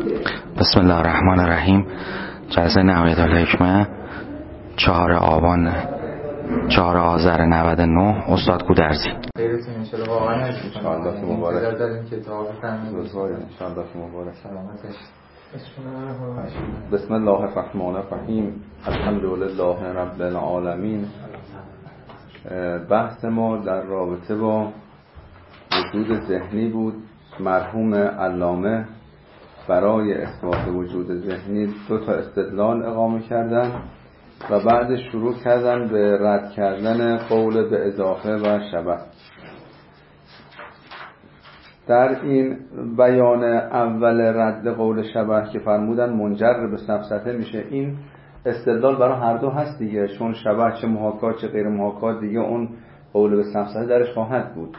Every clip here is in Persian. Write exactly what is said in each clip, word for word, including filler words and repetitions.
بسم الله الرحمن الرحیم. جلسه نهایت الحکمه چهار آبان چهار آذر نود و نه. استاد گودرزی. خیرتون ان شاء الله. واقعا ان شاء الله مبارک. انتظار داریم که کتاب بفرمایید. روزهای ان شاء الله مبارک. سلامتش. بسم الله الرحمن الرحیم. الحمد لله رب العالمین. بحث ما در رابطه با وجود ذهنی بود. مرحوم علامه برای اثبات وجود ذهنی دو تا استدلال اقامه کردن و بعد شروع کردن به رد کردن قول به اضافه و شبه. در این بیان اول رد قول شبه که فرمودن منجر به سفسطه میشه، این استدلال برای هر دو هست دیگه، چون شبه چه محاکات چه غیر محاکات دیگه اون قول به سفسطه درش خواهد بود.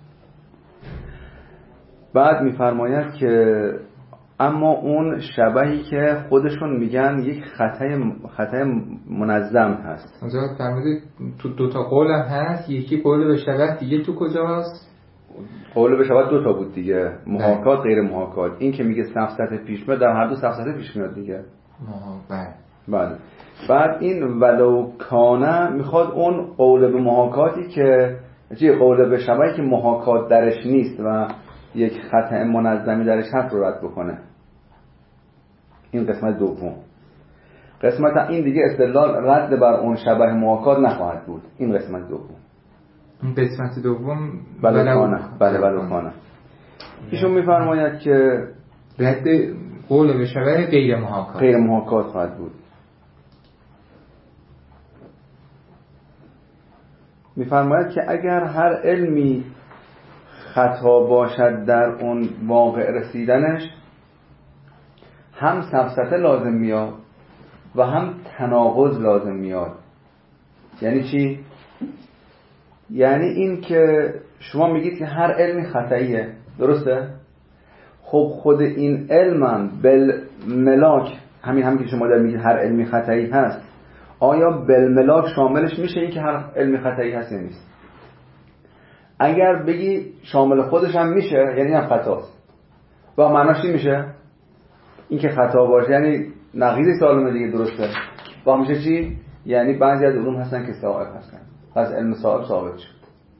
بعد میفرماید که اما اون شبهی که خودشون میگن یک خطای خطای منظم هست. اونجا فرمودید تو دو تا قول هم هست، یکی قول به شبه، دیگه تو کجاست؟ قول به شبه دو تا بود دیگه، محاکات غیر محاکات. این که میگه سفسطه پیش میاد، در هر دو سفسطه پیش میاد دیگه. محاکات. بله. بعد این ولو کانه میخواد اون قول به محاکاتی که چی قول به شبهی که محاکات درش نیست و یک خطأ منظمی درش هست رو رد بکنه. این قسمت دوم. قسمت این دیگه استدلال رد بر اون شبه محاکات نخواهد بود. این قسمت دوم. این قسمت دوم بلوکانه. بله بلوکانه. ایشون میفرماید که رد قول به شبه غیر محاکات غیر محاکات خواهد بود. میفرماید که اگر هر علمی خطا باشد در اون واقع رسیدنش، هم سفسطه لازم میاد و هم تناقض لازم میاد. یعنی چی؟ یعنی این که شما میگید که هر علمی خطاییه، درسته؟ خب خود این علمم بالملاک، همین هم که شما در میگید هر علمی خطایی هست، آیا بالملاک شاملش میشه این که هر علمی خطایی هست یا نیست؟ اگر بگی شامل خودش هم میشه، یعنی هم خطاست. و معناش چی میشه؟ این که خطا باشه یعنی نقیض سالمه دیگه، درسته؟ و میشه چی؟ یعنی بعضی از علوم هستن که صائب هستن، پس علم صائب ثابت شد.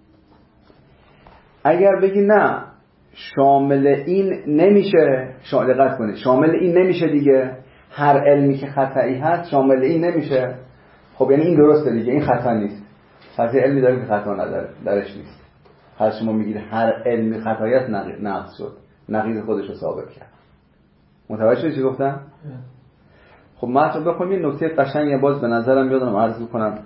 اگر بگی نه شامل این نمیشه، شامل دقت کنید، شامل این نمیشه دیگه، هر علمی که خطایی هست شامل این نمیشه، خب یعنی این درسته دیگه، این خطا نیست. پس علمی داره که خطا نداره، درش نیست. پس شما میگید هر علمی خطایی هست نقض شد، نقیض خودش رو ثابت کرد. متوجه شدید چی گفتم؟ خب متن بخونیم، یه نکته قشنگی باز به نظرم یادم عرض کنم.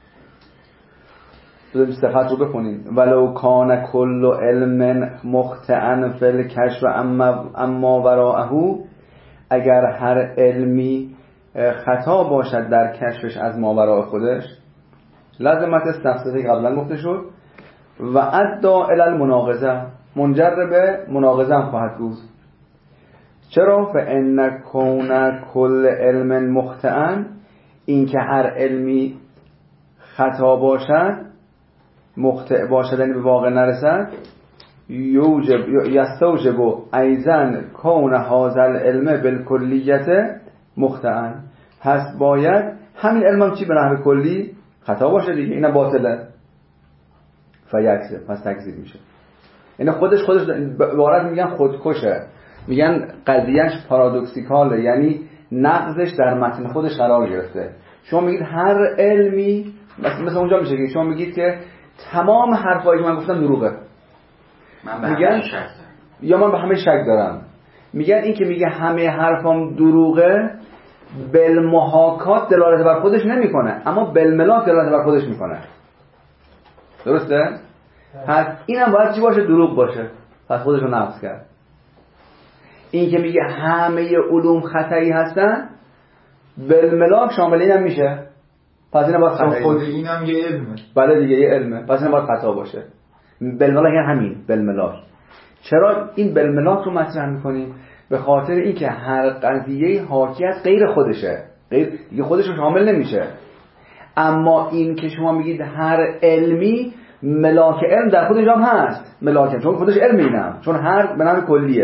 دو صفحه رو بخونیم. ولو کان کل علم مخطئا فی الکشف اما اما وراءه، اگر هر علمی خطا باشد در کشفش از ماوراء خودش، لازمت استفساده قبلا گفته شد، و ادعا الی المناقضه، منجر به مناقضه هم خواهد بود. چرا؟ فان کون کل علم مخطئا، این که هر علمی خطا باشد، مخطئ باشد یعنی به واقع نرسد، یوجب یستوجب ایضا کون هذا العلم بالکلیت مخطئا، پس باید همین علم چی به نحو کلی خطا باشه دیگه، اینا باطله. فیکسه، پس تکذیب میشه. یعنی خودش خودش عبارت میگن خودکشه، میگن قضیهش پارادوکسیکاله، یعنی نقضش در متن خودش قرار گرفته. شما میگید هر علمی، مثلا مثل اونجا میشه که شما میگید که تمام حرفایی که من گفتم دروغه، من به میگن همه شک دارم، یا من به همه شک دارم. میگن این که میگه همه حرفام دروغه، بالمحاکات دلالت بر خودش نمیکنه، اما بالملاک دلالت بر خودش میکنه. درسته؟ پس اینم باید چی باشه؟ دروغ باشه. پس خودش رو نقض کرد. این که میگه همه علوم خطایی هستن، بالملاک شامل اینم میشه، پس اینم باید خطایی خود باشه. اینم یه علمه. بله دیگه یه علمه، پس اینم باید خطا باشه. بالملاک یعنی همین بالملاک. چرا این بالملاک رو مطرح میکنیم؟ به خاطر اینکه هر قضیه حاکی از غیر خودشه، غیر دیگه خودش رو شامل نمیشه. اما این که شما میگید هر علمی، ملاک علم در خودش هم هست، ملاک، چون خودش علم اینم، چون هر به نام کلیه.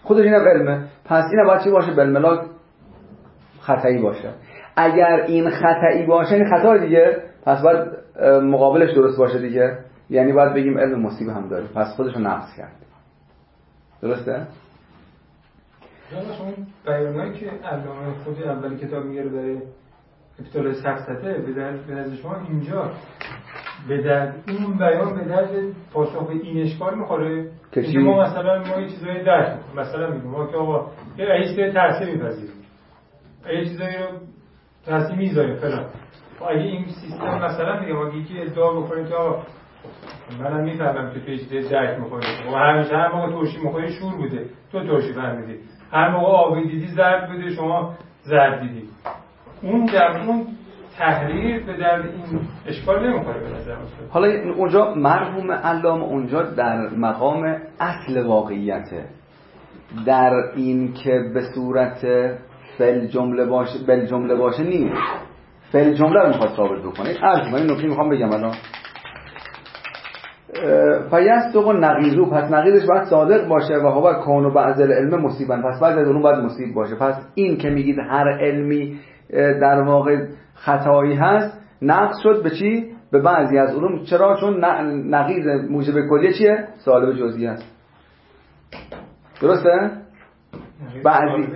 خودش اینم علمه، پس این باید چی باشه؟ بالملاک خطایی باشه. اگر این خطایی باشه این خطا دیگه، پس باید مقابلش درست باشه دیگه، یعنی باید بگیم علم مصیبه هم داره، پس خودش رو نقص کرد. درسته؟ جانش اون بیانایی که علامه خود اولی کتاب میگه برای ابطال سفسطه به درد شما اینجا به درد اون بیان به درد پاسخ این اشکال میخوره که ما مثلا ما یه چیزایی درک میکنیم، مثلا میگیم ما که آقا یه ایسته تحصیل میپذیریم، یه چیزایی رو تحصیل میذاریم فلان. اگه این سیستم مثلا میگم اگه یکی ادعا بکنیم که آقا منم میفهمم که تو یه چیزایی درک میکنی و همیشه هر موقع توشی میخوری شور بوده تو توشی فهمیدی، هر موقع آبی دیدی زرد بوده شما زرد دیدی، اون در اون تحریر به درد این اشکال نمیخوره به نظر. حالا اونجا مرحوم علامه اونجا در مقام اصل واقعیته، در این که به صورت فعل جمله باشه بل جمله باشه نیست، فعل جمله رو میخواد ثابت بکنه. عرض من این نکته میخوام بگم الان فیصدق نقیضو، پس نقیضش باید صادق باشه و هو کون و بعض العلم مصیبا، پس بعد از اون باید مصیب باشه. پس این که میگید هر علمی در واقع خطایی هست نقص شد به چی؟ به بعضی از علوم. چرا؟ چون نقیض موجب کلیه چیه؟ سالب جزئی است. درسته؟ بعضی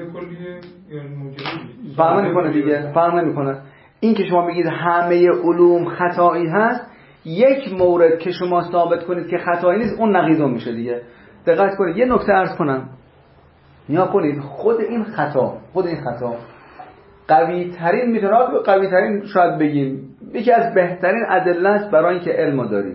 فهم نمی‌کنه دیگه، فهم نمی‌کنه. این که شما میگید همه علوم خطایی هست، یک مورد که شما ثابت کنید که خطایی نیست اون نقیض میشه دیگه. دقت کنید یه نکته عرض کنم، نیا کنید خود این خطا خود این خطا قوی ترین میتونه قوی ترین شاید بگیم یکی از بهترین ادله است برای اینکه علم داریم.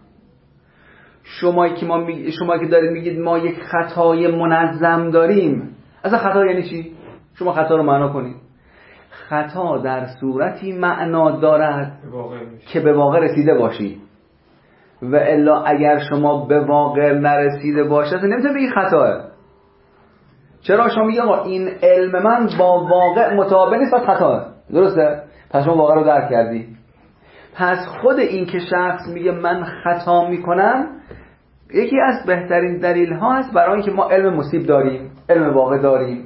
شما که ما می... شما که دارید میگید ما یک خطای منظم داریم، اصلا خطا یعنی چی؟ شما خطا رو معنا کنید. خطا در صورتی معنا دارد که به واقع رسیده باشی، و الا اگر شما به واقع نرسیده باشی اصلا نمیتونی بگی خطاه. چرا؟ شما میگی آقا این علم من با واقع مطابق نیست پس خطاه. درسته؟ پس شما واقع رو درک کردی. پس خود این که شخص میگه من خطا میکنم یکی از بهترین دلیل ها است برای اینکه ما علم مصیب داریم، علم واقع داریم.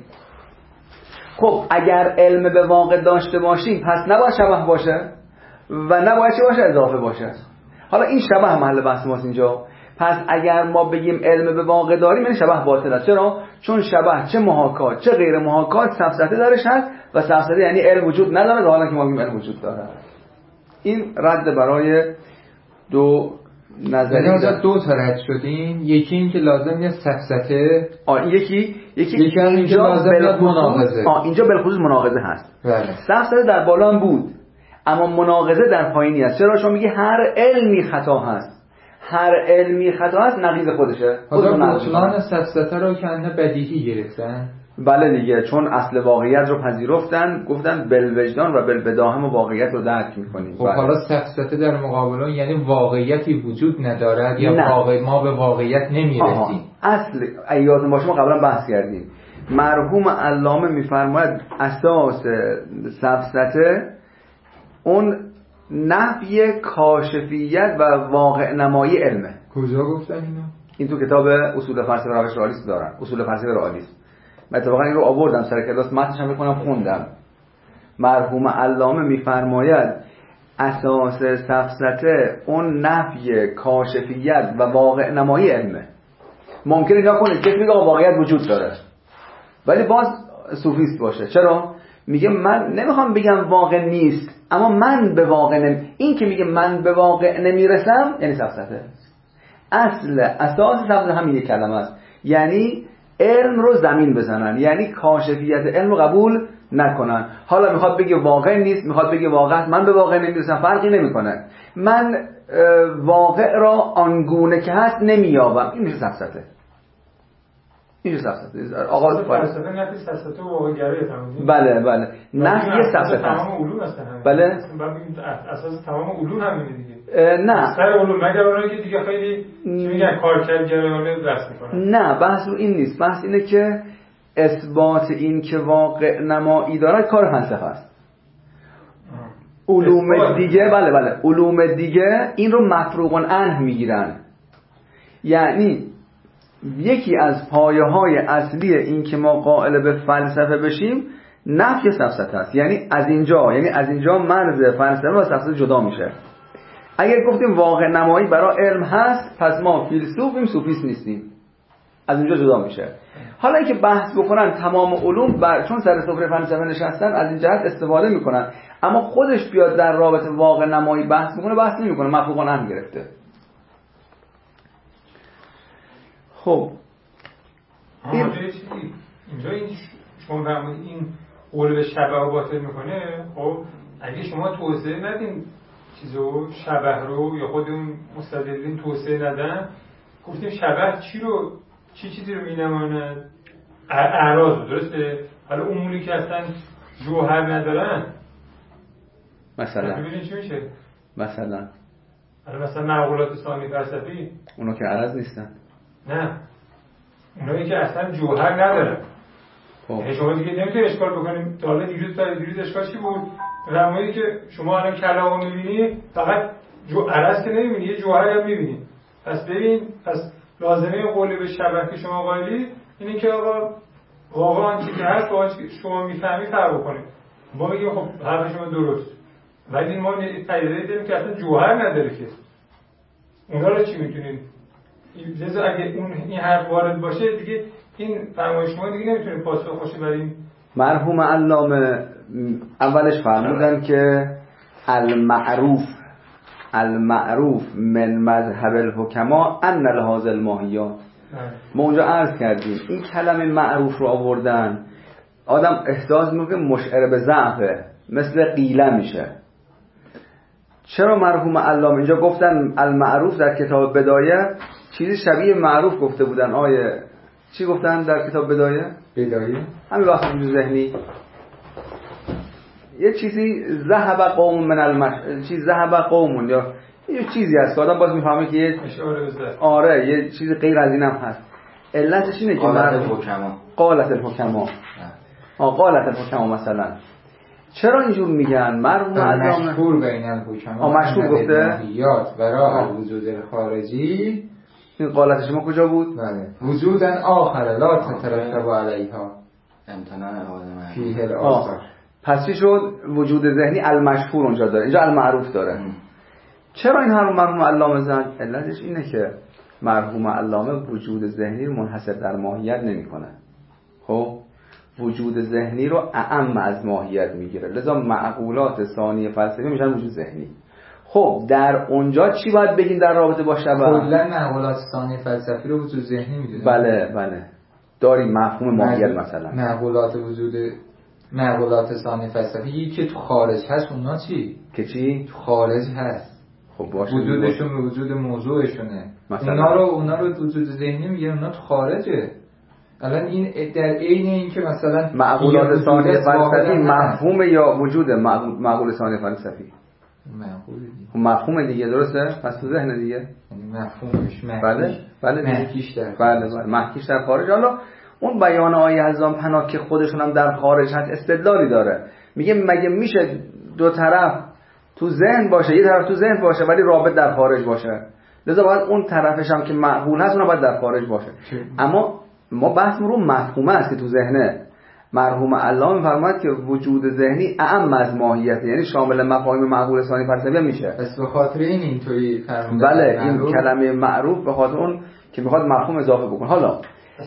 خب اگر علم به واقع داشته باشیم پس نباید شبه باشه و نباید چه باشه؟ اضافه باشه. حالا این شبه محل بحث ماست اینجا. پس اگر ما بگیم علم به واقع داریم این شبه باطل است. چرا؟ چون شبه چه محاکات چه غیر محاکات سفسطه درش هست و سفسطه یعنی علم وجود نداره، حالا که ما میگیم علم وجود داره. این رد برای دو نظریه. دو تا رد شدین، یکی این که لازم نیست سفسطه، آه یکی یکی, یکی اینجا لازم نیست مناقضه. آه اینجا بالخصوص مناقضه هست. بله. سفسطه در بالا هم بود اما مناقضه در پایینی است. چرا؟ شما میگی هر علمی خطا هست، هر علمی خطا هست نقیض خودشه. حالا بطلان سفسطه رو کنده بدیهی گرفتن. بله دیگه، چون اصل واقعیت رو پذیرفتن، گفتن بالوجدان و بالبداهم واقعیت رو درک میکنیم. خب حالا سفسطه در مقابل یعنی واقعیتی وجود ندارد یا واقع ما به واقعیت نمیرسیم. اصل ایاتون باشه ما قبلا بحث کردیم. مرحوم علامه میفرماید اساس سفسطه اون نفی کاشفیت و واقع نمایی علمه. کجا گفتن اینو؟ این تو کتاب اصول فلسفه روش رئالیسم دارن، اصول فلسفه رئالیسم. من اتفاقا این رو آوردم سر کلاس، متنش هم بکنم خوندم. مرحوم علامه میفرماید اساس سفسطه اون نفی کاشفیت و واقع نمایی علمه. ممکنه نگاه کنید که میگه واقعیت وجود داره ولی باز صوفیست باشه. چرا؟ میگه من نمیخوام بگم واقع نیست اما من به واقع نمی... این که میگه من به واقع نمیرسم یعنی سفسطه. اصل اساس سفسطه همین یک کلمه است، یعنی علم رو زمین بزنن، یعنی کاشفیت علم رو قبول نکنن. حالا میخواد بگه واقع نیست، میخواد بگه واقع من به واقع نمیرسم، فرقی نمیکنه. من واقع را آنگونه که هست نمییابم، این میشه سفسطه. این میشه سفسطه. آغاز فلسفه نفی سفسطه و واقع‌گرایی فهمیدید؟ بله بله، نفی سفسطه تمام علوم هستن. بله اساس تمام علوم همینه دیگه. نه سر علوم مگر اونایی که دیگه خیلی چی میگن کارکردگرایانه بحث میکنن. نه بحث رو این نیست، بحث اینه که اثبات این که واقع نمایی دارد کار فلسفه است. علوم دیگه بله بله علوم دیگه این رو مفروغ عنه میگیرن. یعنی یکی از پایه های اصلی این که ما قائل به فلسفه بشیم نفی سفسطه است. یعنی از اینجا یعنی از اینجا مرز فلسفه و سفسطه جدا میشه. اگر گفتیم واقع نمایی برای علم هست، پس ما فیلسوفیم، سوفیست نیستیم. از اینجا جدا میشه. حالا اینکه بحث بکنن تمام علوم بر... چون سر سفره فلسفه نشستن از این جهت استفاده میکنن، اما خودش بیاد در رابطه واقع نمایی بحث بکنه بحث نمیکنه، مفهوماً هم گرفته. خب این اینجا این شما فرمودید این قول به شبه و باطل میکنه. خب اگه شما توسعه ندین چیزو شبه رو یا خود اون مستدلین توسعه ندن، گفتیم شبه چی رو چی چیزی رو مینماند؟ اعراض، درسته؟ حالا اموری که اصلا جوهر ندارن مثلا ببینید چی میشه؟ مثلا حالا مثلا معقولات ثانی فلسفی اونا که عرض نیستن. نه، اونایی که اصلا جوهر ندارن. خب یعنی شما دیگه نمیتونید اشکال بکنید. تا حالا دیروز تا دیروز اشکال چی بود؟ رمایی که شما الان کلاغو میبینی فقط جو عرض که نمیبینی، یه جوهر هم میبینی. پس ببین، پس لازمه قول به شبه که شما قائلی اینه که آقا واقعا آنچه که هست با آنچه که شما میفهمی فرق بکنید. ما میگیم خب حرف شما درست، ولی ما تایید داریم که اصلا جوهر نداره که. اونا رو چی میتونید؟ لذا اگه اون این حرف وارد باشه دیگه این فرمایش شما دیگه نمیتونید پاسخ خوشی بریم. مرحوم علامه اولش فرمودن که المعروف المعروف من مذهب الحکما ان لهذا الماهیات. ما اونجا عرض کردیم این کلمه معروف رو آوردن، آدم احساس میکنه مشعر به ضعفه، مثل قیله میشه. چرا مرحوم علامه اینجا گفتن المعروف؟ در کتاب بدایه چیزی شبیه معروف گفته بودن. آیه چی گفتن در کتاب بدایه؟ بدایه همین وقت وجود ذهنی یه چیزی ذهب قوم من المش چیز ذهب قومون یا یه چیزی هست که آدم باز میفهمه که یه آره یه چیز غیر از اینم هست. علتش اینه که قالت الحکما قالت الحکما آه قالت الحکما مثلا چرا اینجور میگن؟ مرحوم علامه مشهور بین الحکما آه مشهور گفته ماهیات برای الوجود خارجی. این قالت شما کجا بود؟ بله وجودن آخر لا تترتب علیها امتنان آدم فیه الاثار. پس چی شد؟ وجود ذهنی المشهور اونجا داره، اینجا المعروف داره. ام. چرا این هر مرحوم علامه زد؟ علتش اینه که مرحوم علامه وجود ذهنی رو منحصر در ماهیت نمی‌کنه. خب وجود ذهنی رو اعم از ماهیت میگیره، لذا معقولات ثانی فلسفی میشن وجود ذهنی. خب در اونجا چی باید بگیم در رابطه با شبه؟ کلا معقولات ثانی فلسفی رو وجود ذهنی میدونیم. بله بله داریم مفهوم ماهیت مثلا معقولات وجود معقولات ثانی فلسفی که تو خارج هست اونا چی؟ که چی؟ تو خارج هست. خب باشه وجودشون به وجود موضوعشونه. اونا رو اونا رو وجود ذهنی میگن، اونا تو خارجه. الان این در عین این که مثلا معقولات ثانی فلسفی مفهوم یا وجود معقول ثانی فلسفی مفهوم دیگه. خب مفهوم دیگه درسته؟ پس تو ذهن دیگه یعنی مفهومش محکیش. بله بله محکیش در بله بله محکیش در خارج. حالا اون بیان آیه حزام پناه که خودشون هم در خارج هست استدلالی داره، میگه مگه میشه دو طرف تو ذهن باشه، یه طرف تو ذهن باشه ولی رابط در خارج باشه؟ لذا باید اون طرفش هم که معقول هست اونها باید در خارج باشه. اما ما بحث رو مفهومه است که تو ذهنه. مرحوم علامه می‌فرماید که وجود ذهنی اعم از ماهیت، یعنی شامل مفاهیم معقول ثانی فلسفی میشه. پس به خاطر این اینطوری فرموده. بله این کلمه معروف به خاطر اون که میخواد مفهوم اضافه بکنه. حالا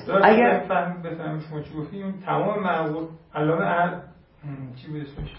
اگر بفهم بفهم شما چی گفتیم تمام معقول علامه ار چی بود اسمش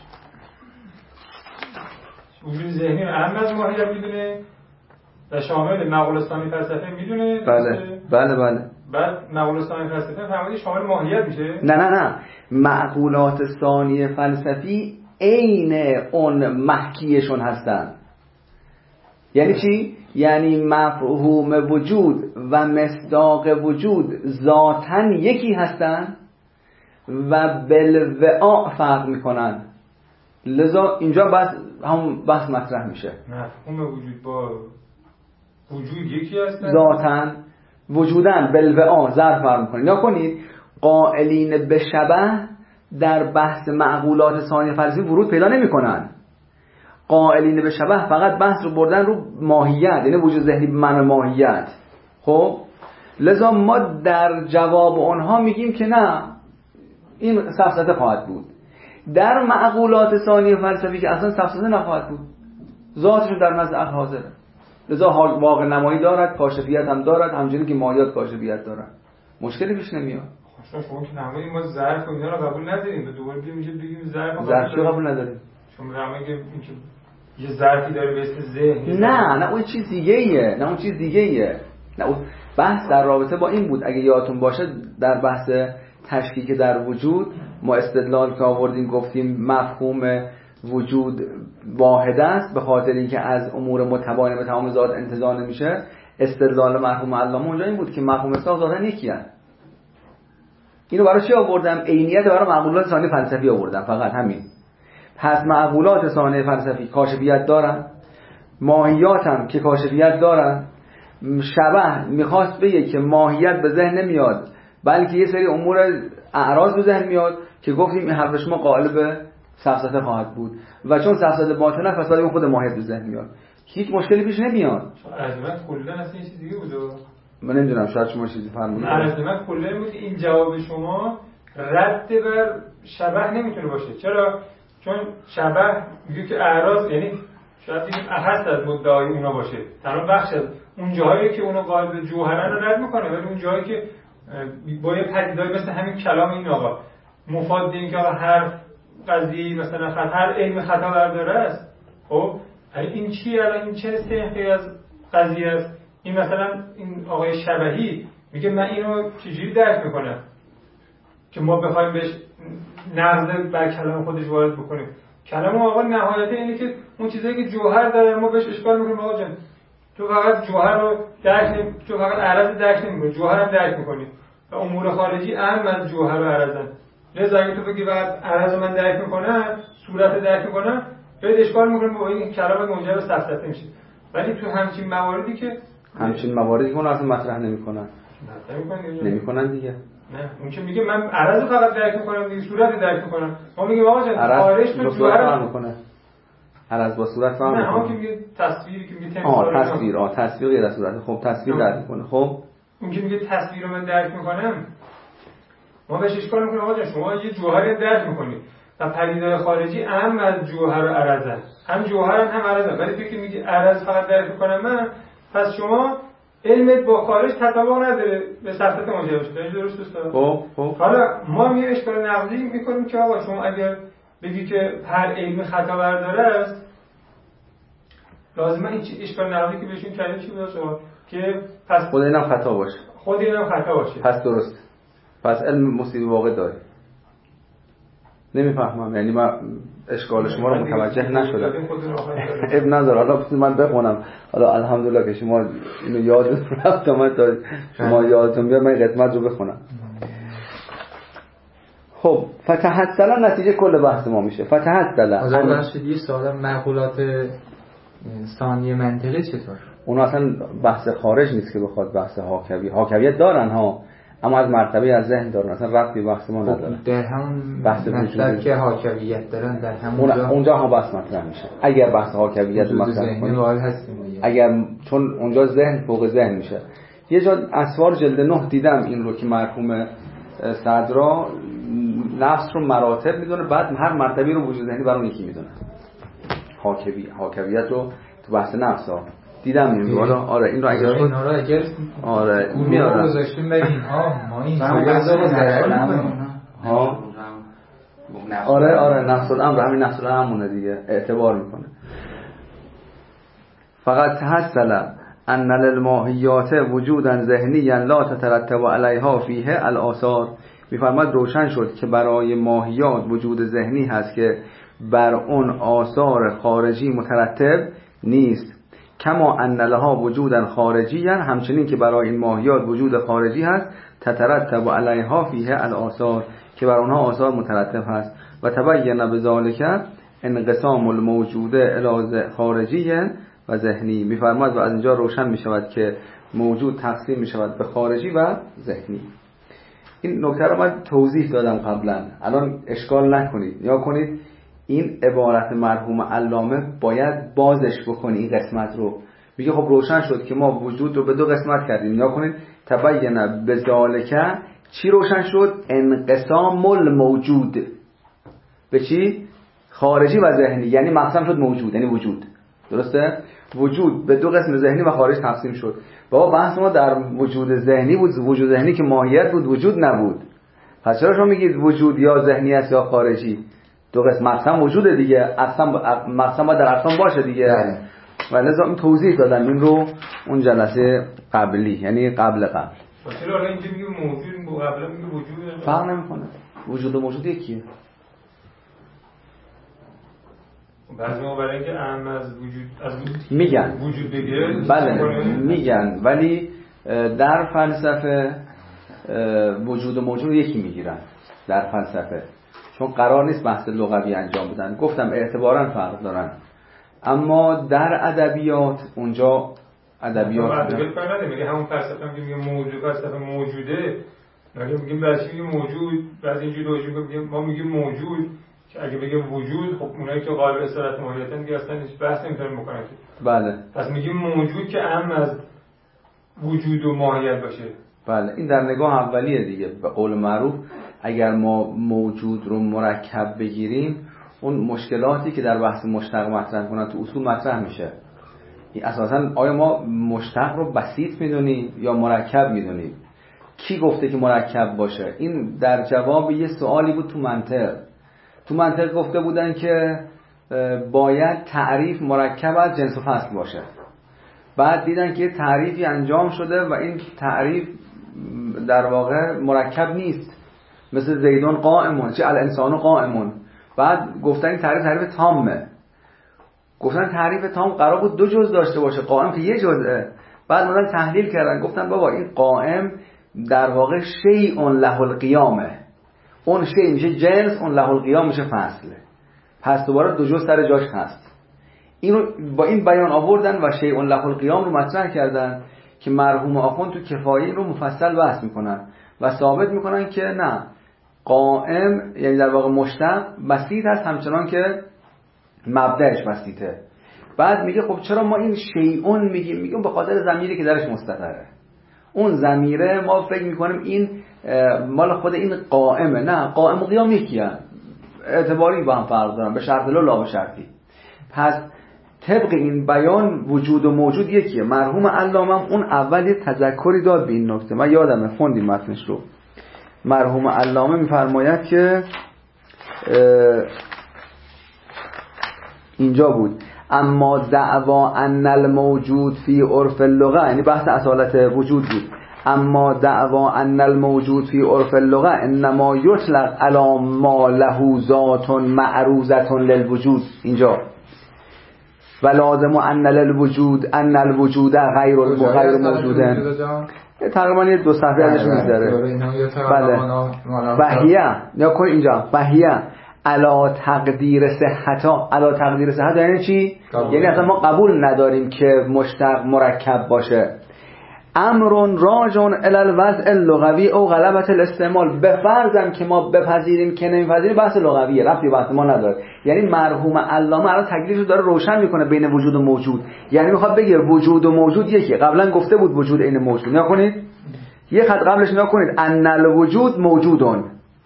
وجود ذهنی رو اعم از ماهیت میدونه و شامل معقول ثانی فلسفی میدونه. بله بله بله بعد معقولات ثانی فلسفی فهمیدی شامل ماهیت میشه؟ نه نه نه معقولات ثانی فلسفی عین اون محکیشون هستن. یعنی چی؟ یعنی مفهوم وجود و مصداق وجود ذاتن یکی هستن و بالوعاء فرق میکنن. لذا اینجا بس هم بحث مطرح میشه. مفهوم وجود با وجود یکی هستن ذاتن وجودن بالوعاء ظرف فرق میکنه. یا کنید قائلین به شبه در بحث معقولات ثانی فلسفی ورود پیدا نمیکنن. قائلین به شبه فقط بحث رو بردن رو ماهیت، یعنی وجود ذهنی به معنی ماهیت. خب لذا ما در جواب اونها میگیم که نه، این سفسطه خواهد بود. در معقولات ثانی فلسفی که اصلا سفسطه نخواهد بود، ذاتشون در نزد عقل حاضره، لذا واقع نمایی دارد، کاشفیت هم دارد، همچنین که مایات کاشفیت دارد، مشکلی پیش نمیاد. خب شما که نمایی ما ظرف و اینا رو قبول نداریم، دوباره بگیم میشه بگیم ظرف ظرف رو قبول نداریم. شما نمایی که اینکه یه ظرفی داره به اسم ذهن، نه نه اون چیز دیگه ایه، نه اون چیز دیگه ایه. نه اون بحث در رابطه با این بود، اگه یادتون باشه در بحث تشکیک در وجود ما استدلال که آوردیم گفتیم مفهوم وجود واحد است به خاطر اینکه از امور متباین به تمام ذات انتزاع نمیشه. استدلال مرحوم علامه اونجا این بود که مفهوم اطلاق ذاتاً یکی است. اینو برای چی آوردم؟ عینیت برای معقولات ثانی فلسفی آوردم، فقط همین. پس معقولات ثانی فلسفی کاشفیت دارن، ماهیات هم که کاشفیت دارن. شبه میخواست بگه که ماهیت به ذهن نمیاد بلکه یه سری امور اعراض به ذهن میاد که گفتیم این حرف شما قائل به سفسطه خواهد بود و چون سفسطه باطنه پس بعد اون خود ماهیت به ذهن میاد، هیچ مشکلی پیش نمیاد. عظمت کلا اصلا یه چیز دیگه بود. من نمیدونم شاید شما چیزی فرمودید. عظمت کلا بود. این جواب شما رد بر شبه نمیتونه باشه. چرا؟ چون شبه میگه که اعراض، یعنی شاید دیگه هست از مدعای اونا باشه، تنها بخش از اون جاهایی که اونا قائل به جوهرن رو رد میکنه، ولی اون جایی که با یه پدیده‌ای مثل همین کلام این آقا مفاد این که آقا هر قضیه مثلا خطا، هر علم خطا برداره است. خب این چیه الان؟ این چه سنخی از قضیه است؟ این مثلا این آقای شبهی میگه من اینو چجوری درک میکنم که ما بخوایم بهش نقد بر کلام خودش وارد بکنیم. کلام آقا نهایت اینه که اون چیزایی که جوهر داره ما بهش اشکال میکنیم. آقا جان تو فقط جوهر رو درک نمی... تو فقط عرض درک نمی‌کنی، جوهر هم درک می‌کنی و امور خارجی اهم از جوهر و عرضن. لذا اگه تو بگی فقط عرض من درک می‌کنم، صورت درک می‌کنم، بهت اشکال می‌کنه، با این کلام منجر به سفسطه میشه. ولی تو همچین مواردی که همچین مواردی که اون اصلا مطرح نمی‌کنن نمی‌کنن دیگه. نه اون که میگه من عرض فقط درک می‌کنم، دیگه صورت درک می‌کنم. ما میگیم آقا جان خارج تو جوهر می‌کنه. هر از با صورت فهم نه می‌کنه. نه که میگه تصویری که میگه آه تصویر آه تصویر غیر از صورت. خب تصویر درک می‌کنه. خب اون که میگه تصویر رو من درک می‌کنم، ما بهش اشکال می‌کنیم آقا جان شما یه جوهری درک می‌کنید و پدیده‌های خارجی اهم از جوهر و عرض، هم جوهر هم عرض، ولی تو که میگی عرض فقط درک می‌کنم من، پس شما علمت با خارج تطابق نداره، به سفسطه منجر میشه. درست است؟ خب خب حالا ما میایم اشکال نقضی می‌کنیم که آقا شما اگر بگی که هر علم خطا برداره است، لازمه این اشکال نقضی که بهشون کردیم چی بود شما؟ که پس خود اینم خطا باشه. خود اینم خطا باشه. پس درست. پس علم مصیبه واقع داره. نمیفهمم، یعنی من اشکال شما رو متوجه نشدم. اب نداره. حالا من بخونم. حالا الحمدلله که شما اینو یادتون رفت، من تا شما یادتون بیاد من قسمت رو بخونم. خب فتحصلا نتیجه کل بحث ما میشه. فتحصلا آزار بخشید یه سوال معقولات ثانی منطقی چطور؟ اون اصلا بحث خارج نیست که بخواد بحث حاکوی حاکویت دارن ها، اما از مرتبه از ذهن دارن، اصلا ربطی به بحث ما نداره. در همون بحث مطلب که حاکویت دارن در همون اون اونجا هم بحث مطرح میشه. اگر بحث حاکویت مطرح کنیم اگر چون اونجا ذهن فوق ذهن میشه. یه جا اسوار جلد نه دیدم این رو که مرحوم صدرا نفس رو مراتب میدونه، بعد هر مرتبه رو وجود ذهنی برای اون یکی میدونه. حاکوی حاکویت رو تو بحث نفس ها دیدم این رو. آره این رو اگر اینا رو اگر آره میارم گذاشتیم ببین ها ما این سوال رو ضرر می‌کنیم ها. آره آره نفس الامر همین نفس الامر دیگه اعتبار میکنه. فقط تحصل ان للماهیات وجودا ذهنیا لا تترتب علیها فیه الاثار. میفرماد روشن شد که برای ماهیات وجود ذهنی هست که بر اون آثار خارجی مترتب نیست. کما ان لها وجودا خارجیا، همچنین که برای این ماهیات وجود خارجی هست تترتب علیها فیه الاثار، که بر اونها آثار مترتب هست. و تبین بذالک انقسام الموجود الی خارجی و ذهنی. میفرماد و از اینجا روشن میشود که موجود تقسیم میشود به خارجی و ذهنی. این نکته رو من توضیح دادم قبلا، الان اشکال نکنید. یا کنید این عبارت مرحوم علامه باید بازش بکنی این قسمت رو. میگه خب روشن شد که ما وجود رو به دو قسمت کردیم. یا کنید تبین بذالک چی روشن شد؟ انقسام الموجود به چی؟ خارجی و ذهنی، یعنی مقسم شد موجود، یعنی وجود. درسته؟ وجود به دو قسم ذهنی و خارج تقسیم شد. بابا بحث ما در وجود ذهنی بود، وجود ذهنی که ماهیت بود وجود نبود. پس چرا شما میگید وجود یا ذهنی است یا خارجی؟ دو قسم مقسم وجوده دیگه، اصلا مقسم باید در اصلا باشه دیگه. و لذا این توضیح دادم این رو اون جلسه قبلی، یعنی قبل قبل. چرا الان اینجا میگه موجود قبلا میگه وجود؟ فرق نمیکنه. وجود و موجود یکیه. بعضی ما برای اینکه اهم از وجود از میگن وجود بگیره بله میگن، ولی در فلسفه وجود و موجود یکی میگیرن در فلسفه، چون قرار نیست بحث لغوی انجام بدن. گفتم اعتباراً فرق دارن، اما در ادبیات اونجا ادبیات ادبیات فرق نداره. میگه همون فلسفه هم که میگه موجود فلسفه موجوده، میگه میگیم بعضی میگه موجود، بعضی اینجوری میگه ما میگیم موجود که اگه بگه وجود، خب اونایی که قائل به اصالت ماهیتن دیگه اصلا هیچ بحث نمیتونن بکنن. بله. پس میگیم موجود که اهم از وجود و ماهیت باشه. بله این در نگاه اولیه دیگه. به قول معروف اگر ما موجود رو مرکب بگیریم، اون مشکلاتی که در بحث مشتق مطرح کنن تو اصول مطرح میشه. این اساسا آیا ما مشتق رو بسیط میدونیم یا مرکب میدونیم؟ کی گفته که مرکب باشه؟ این در جواب یه سوالی بود تو منطق. تو منطق گفته بودن که باید تعریف مرکب از جنس و فصل باشه. بعد دیدن که تعریفی انجام شده و این تعریف در واقع مرکب نیست، مثل زیدون قائمون چه الانسان قائمون. بعد گفتن این تعریف تعریف تامه. گفتن تعریف تام قرار بود دو جزء داشته باشه، قائم که یه جزءه. بعد اونا تحلیل کردن گفتن بابا این قائم در واقع شیء له القیامه، اون شیء میشه جنس، اون له القیام میشه فصل. پس دوباره دو جزء سر جاش هست. اینو با این بیان آوردن و شیء له القیام رو مطرح کردن که مرحوم آخوند تو کفایه رو مفصل بحث میکنن و ثابت میکنن که نه، قائم یعنی در واقع مشتق بسیط هست همچنان که مبدأش بسیطه. بعد میگه خب چرا ما این شیئون میگیم؟ میگیم به خاطر ضمیری که درش مستتره. اون ضمیره ما فکر میکنیم این مال خود این قائمه. نه، قائم و قیام یکیه، اعتباری با هم فرق دارن، به شرط لا لا به شرطی. پس طبق این بیان وجود و موجود یکیه. مرحوم علامه اون اول یه تذکری داد به این نکته، من یادمه خوندیم متنش رو. مرحوم علامه میفرماید که اینجا بود اما دعوا ان الموجود فی عرف اللغه، یعنی بحث اصالت وجود بود. اما دعوا ان الموجود فی عرف اللغه انما یطلق علی ما له ذات معروضه للوجود. اینجا و لازم ان للوجود ان الوجود غیر غیر موجوده. تقریبا یه دو صفحه ازش میذاره. بله. بهیه یا کن اینجا بهیه علا تقدیر صحتا. علا تقدیر صحت یعنی چی؟ یعنی اصلا ما قبول نداریم که مشتق مرکب باشه. امرون راجون الی الوضع اللغوی او غلبت الاستعمال. به فرضم که ما بپذیریم که نمیپذیریم، بحث لغویه، ربطی بحث ما نداره. یعنی مرحوم علامه الان تکلیفش رو داره روشن میکنه بین وجود و موجود. یعنی میخواد بگه وجود و موجود یکی. قبلا گفته بود وجود عین موجود. نگاه کنید یه خط قبلش نگاه کنید ان الوجود موجودون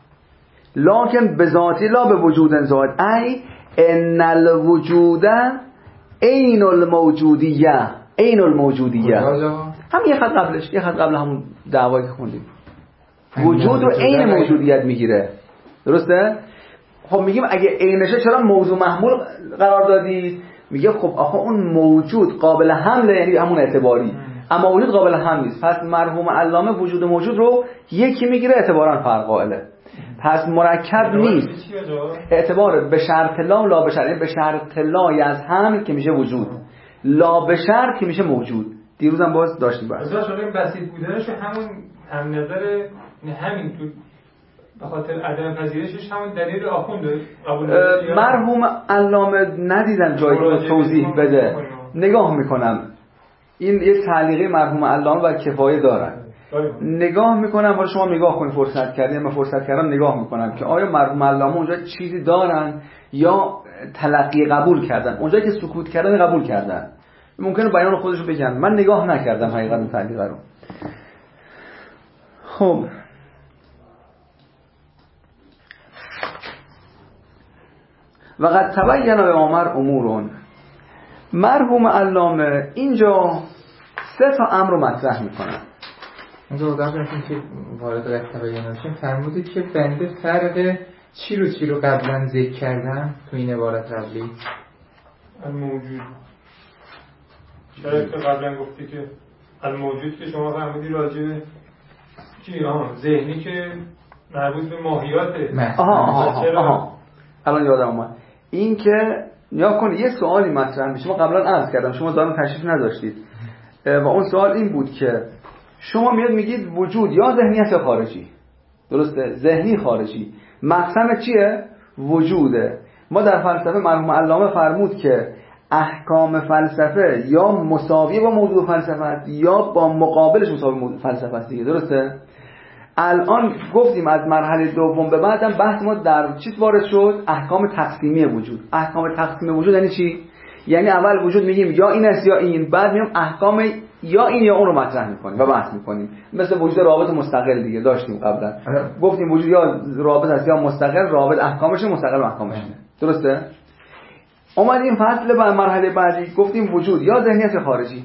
لکن بذاتی لا به وجود ذات ای ان الوجود عین الموجودیه. عین الموجودیه هم یه خط قبلش، یه خط قبل همون دعوایی که خوندیم. وجود رو عین موجودیت میگیره. درسته؟ خب میگیم اگه عینشه چرا موضوع محمول قرار دادی؟ میگه خب آخه اون موجود قابل حمله، یعنی همون اعتباری، اما وجود قابل حمل نیست. پس مرحوم علامه وجود و موجود رو یکی میگیره، اعتبارا فرق قائله. پس مرکب نیست. اعتبار به شرط لا لا به شرط، به شرط لا از هم که میشه وجود، لا به شرط که میشه موجود. دیروزم باز داشتیم بحث. مثلا شما این بسیط بودنش همون هم نظر همین تو به خاطر عدم پذیرشش همون دلیل آخوند قبول داره. مرحوم علامه ندیدم جایی که توضیح بده. نگاه میکنم این یک تعلیقی مرحوم علامه و کفایه دارن. نگاه میکنم، حالا شما نگاه کنید، فرصت کردیم، من فرصت کردم نگاه میکنم که آیا مرحوم علامه اونجا چیزی دارن یا تلقی قبول کردن. اونجایی که سکوت کردن قبول کردن. ممکنه بیان خودشو بگن، من نگاه نکردم حقیقتا تعلیق رو. خب و قد تبین به عمر امورون. مرحوم علامه اینجا سه تا امر رو مطرح میکنن. اینجا قبل از اینکه وارد قد تبین بشیم فرمودید که بنده فرق چی رو چی رو قبلا ذکر کردم تو این عبارت قبلی؟ الموجود. چرا که قبلا گفتی که الموجود که شما فهمیدی راجعه چی؟ آها ذهنی که مربوط به ماهیاته. آها آها آها الان یادم اومد. این که یا کن یه سوالی مطرح میشه. ما قبلا عرض کردم شما دارم تشریف نداشتید و اون سوال این بود که شما میاد میگید وجود یا ذهنیت یا خارجی. درسته؟ ذهنی خارجی. مقسم چیه؟ وجوده. ما در فلسفه مرحوم علامه فرمود که احکام فلسفه یا مساوی با موضوع فلسفه است یا با مقابلش مساوی موضوع فلسفه است دیگه. درسته؟ الان گفتیم از مرحله دوم به بعدم بحث ما در چیز وارد شد؟ احکام تقسیمی وجود. احکام تقسیم وجود یعنی چی؟ یعنی اول وجود میگیم یا این است یا این، بعد میام احکام یا این یا اون رو مطرح میکنیم و بحث میکنیم. مثل وجود رابط مستقل دیگه داشتیم قبلا. گفتیم وجود یا رابط است یا مستقل، رابط احکامش مستقل احکامش. درسته؟ اومدیم فصل بعد مرحله بعدی گفتیم وجود یا ذهنیت خارجی.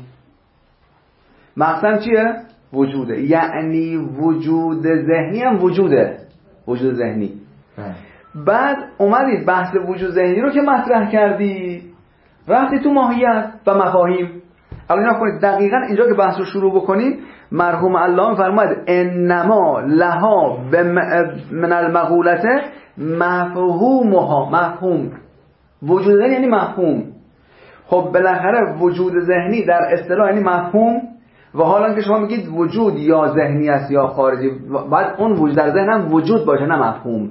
مقصد چیه؟ وجوده. یعنی وجود ذهنی هم وجوده. وجود ذهنی. بعد اومدید بحث وجود ذهنی رو که مطرح کردی رفتی تو ماهیت و مفاهیم. الان نگاه کنید دقیقاً اینجا که بحث رو شروع بکنیم مرحوم علامه فرمود انما لها من المقولت مفهومها. مفهوم وجود ذهنی یعنی مفهوم. خب بالاخره وجود ذهنی در اصطلاح یعنی مفهوم و حالا که شما میگید وجود یا ذهنی است یا خارجی، بعد اون وجود در ذهن هم وجود باشه نه مفهوم.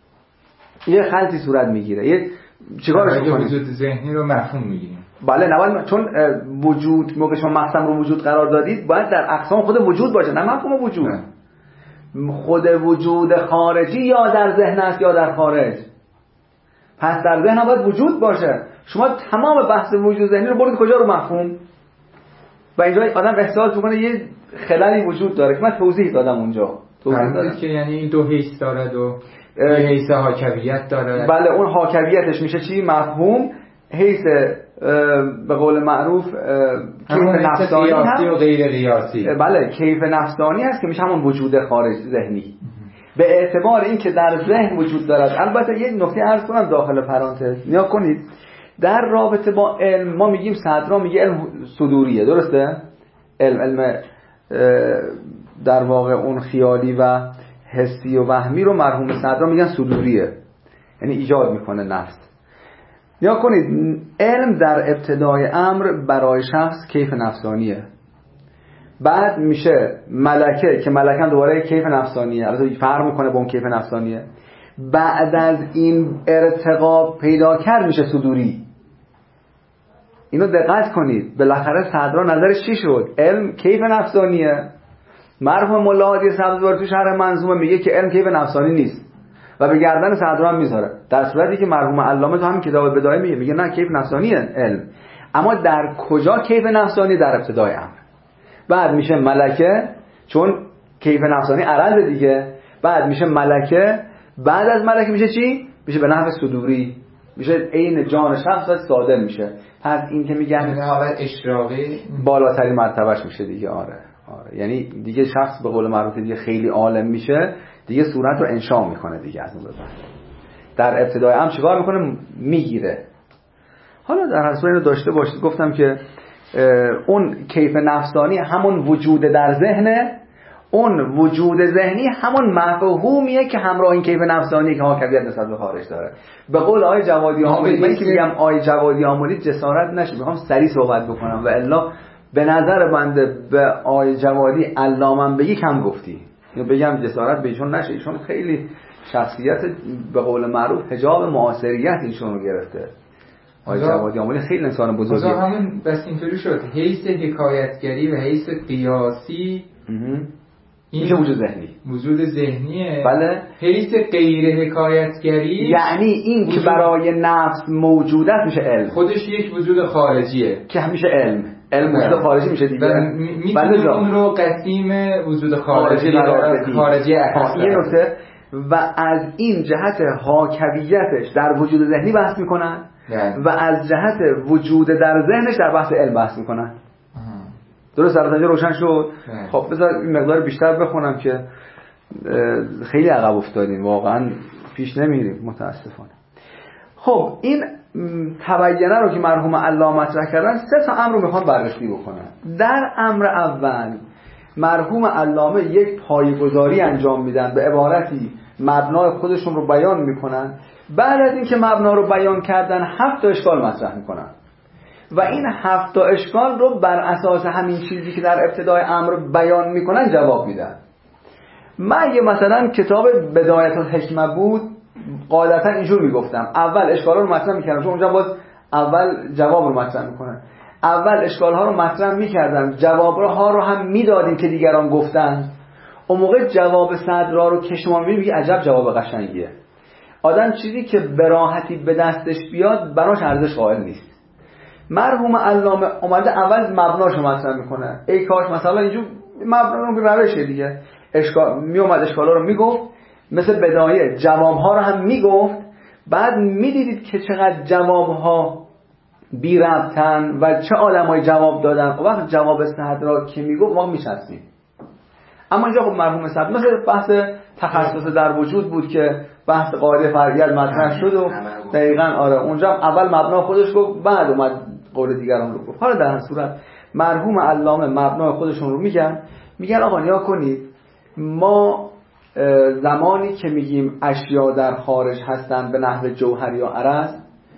یه خلطی صورت میگیره. یه چیکارش کنیم؟ وجود ذهنی رو مفهوم میگیریم. بله نباید، چون وجود موقع شما مقسم رو وجود قرار دادید باید در اقسام خود وجود باشه نه مفهوم وجود. نه. خود وجود خارجی یا در ذهن است یا در خارج. پس در ذهن باید وجود باشه. شما تمام بحث وجود ذهنی رو برید کجا؟ رو مفهوم. و اینجا آدم احساس میکنه یه خلالی وجود داره که من توضیح دادم اونجا. توضیح دادم که یعنی این دو حیث داره و یه حیث حاکویت داره. بله اون حاکویتش میشه چی؟ مفهوم. حیث به قول معروف کیف نفسانی هست و غیر قیاسی. بله کیف نفسانی هست که میشه همون وجود خارج ذهنی. به اعتبار این که در ذهن وجود دارد. البته یک نکته عرض کنم داخل پرانتز نیا کنید در رابطه با علم ما میگیم صدرا میگه علم صدوریه. درسته؟ علم علم در واقع اون خیالی و حسی و وهمی رو مرحوم صدرا میگن صدوریه، یعنی ایجاد میکنه نفس. نیا کنید علم در ابتدای امر برای شخص کیف نفسانیه، بعد میشه ملکه که ملکه هم دوباره کیف نفسانیه، البته فرق میکنه با اون کیف نفسانیه. بعد از این ارتقا پیدا کرد میشه صدوری. اینو دقت کنید. بالاخره صدرا نظرش چی شد؟ علم کیف نفسانیه. مرحوم مولا هادی سبزواری تو شرح منظومه میگه که علم کیف نفسانی نیست و به گردن صدرا هم میذاره، در صورتی که مرحوم علامه تو همین کتاب بدایه میگه میگه نه کیف نفسانیه علم. اما در کجا کیف نفسانی؟ در ابتدای امر. بعد میشه ملکه چون کیف نفسانی عرض دیگه. بعد میشه ملکه. بعد از ملکه میشه چی؟ میشه به نحو صدوری، میشه عین جان شخص صادر میشه. پس این که میگن به حالت اشراقی بالاترین مرتبهش میشه دیگه. آره آره یعنی دیگه شخص به قول معروف دیگه خیلی عالم میشه دیگه، صورت رو انشا میکنه دیگه. از اون به بعد در ابتدای هم چیکار میکنه؟ میگیره. حالا در هر صورت اینو داشته باشید گفتم که اون کیف نفسانی همون وجود در ذهنه، اون وجود ذهنی همون مفهومیه که همراه این کیف نفسانی که حاکمیت نسبت به خارج داره. به قول آقای جوادی آملی، من که میگم آقای جوادی آملی جسارت نشه، میخوام سریع صحبت بکنم و الا به نظر بنده به آقای جوادی علامم بگی کم گفتی. اینو بگم جسارت به ایشون نشه، ایشون خیلی شخصیت به قول معروف حجاب معاصریت ایشون رو گرفته. آقای جوادی آملی خیلی انسان بزرگیه. آقا همون بس اینطوری شد حیث حکایتگری و حیث قیاسی این میشه وجود ذهنی. وجود ذهنیه. بله. حیث غیر حکایتگری یعنی این که برای نفس موجود است میشه علم. خودش یک وجود خارجیه که همیشه علم. علم وجود خارجی میشه دیگه. میتونیم اون رو قسیم وجود خارجی خارجی اصلا یه نکته و از این جهت حاکویتش در وجود ذهنی بحث میکنن و از جهت وجود در ذهنش در بحث علم بحث میکنن. درست در اینجا روشن شد. خب بذار این مقدار بیشتر بخونم که خیلی عقب افتادیم، واقعا پیش نمیریم متاسفانه. خب این تبینه رو که مرحوم علامه مطرح کردن، سه تا امر رو میخوام بررسی بکنم. در امر اول مرحوم علامه یک پایه‌گذاری انجام میدن، به عبارتی مبنای خودشون رو بیان میکنن. بعد از اینکه مبنا رو بیان کردن هفت تا اشکال مطرح میکنن و این هفت تا اشکال رو بر اساس همین چیزی که در ابتدای امر بیان میکنن جواب میدن. من یه مثلا کتاب بدایت الحکمه بود، قاعدتا اینجور میگفتم اول اشکالا رو مطرح میکردم، چون اونجا باز اول جواب رو مطرح میکنن. اول اشکال ها رو مطرح میکردم، جواب ها رو هم میدادیم که دیگران گفتن. اون موقع جواب صدرا رو که شما میبینید عجب جواب قشنگیه. آدم چیزی که به راحتی به دستش بیاد براش ارزش قائل نیست. مرحوم علامه اومده اول مبناشو مطرح میکنه. ای کاش مثلا اینجور مبنا روشه دیگه، اشکال می اومد اشکالا رو میگفت، مثل بدایه جوابها رو هم میگفت. بعد میدیدید که چقدر جوابها بی ربطن و چه آدمای جواب دادن. و وقت جواب صدرا که میگفت ما میشستیم. اما اینجا خب مرحوم صدر مثل بحث تخصص در وجود بود که بحث قاعده فرعیت مطرح شد و دقیقاً آره اونجا اول مبنا خودش گفت، بعد اومد قول دیگران رو گفت. حالا در هر صورت مرحوم علامه مبنا خودشون رو میگن، میگن آقا نیا کنید، ما زمانی که میگیم اشیا در خارج هستن به نحو جوهر یا عرض،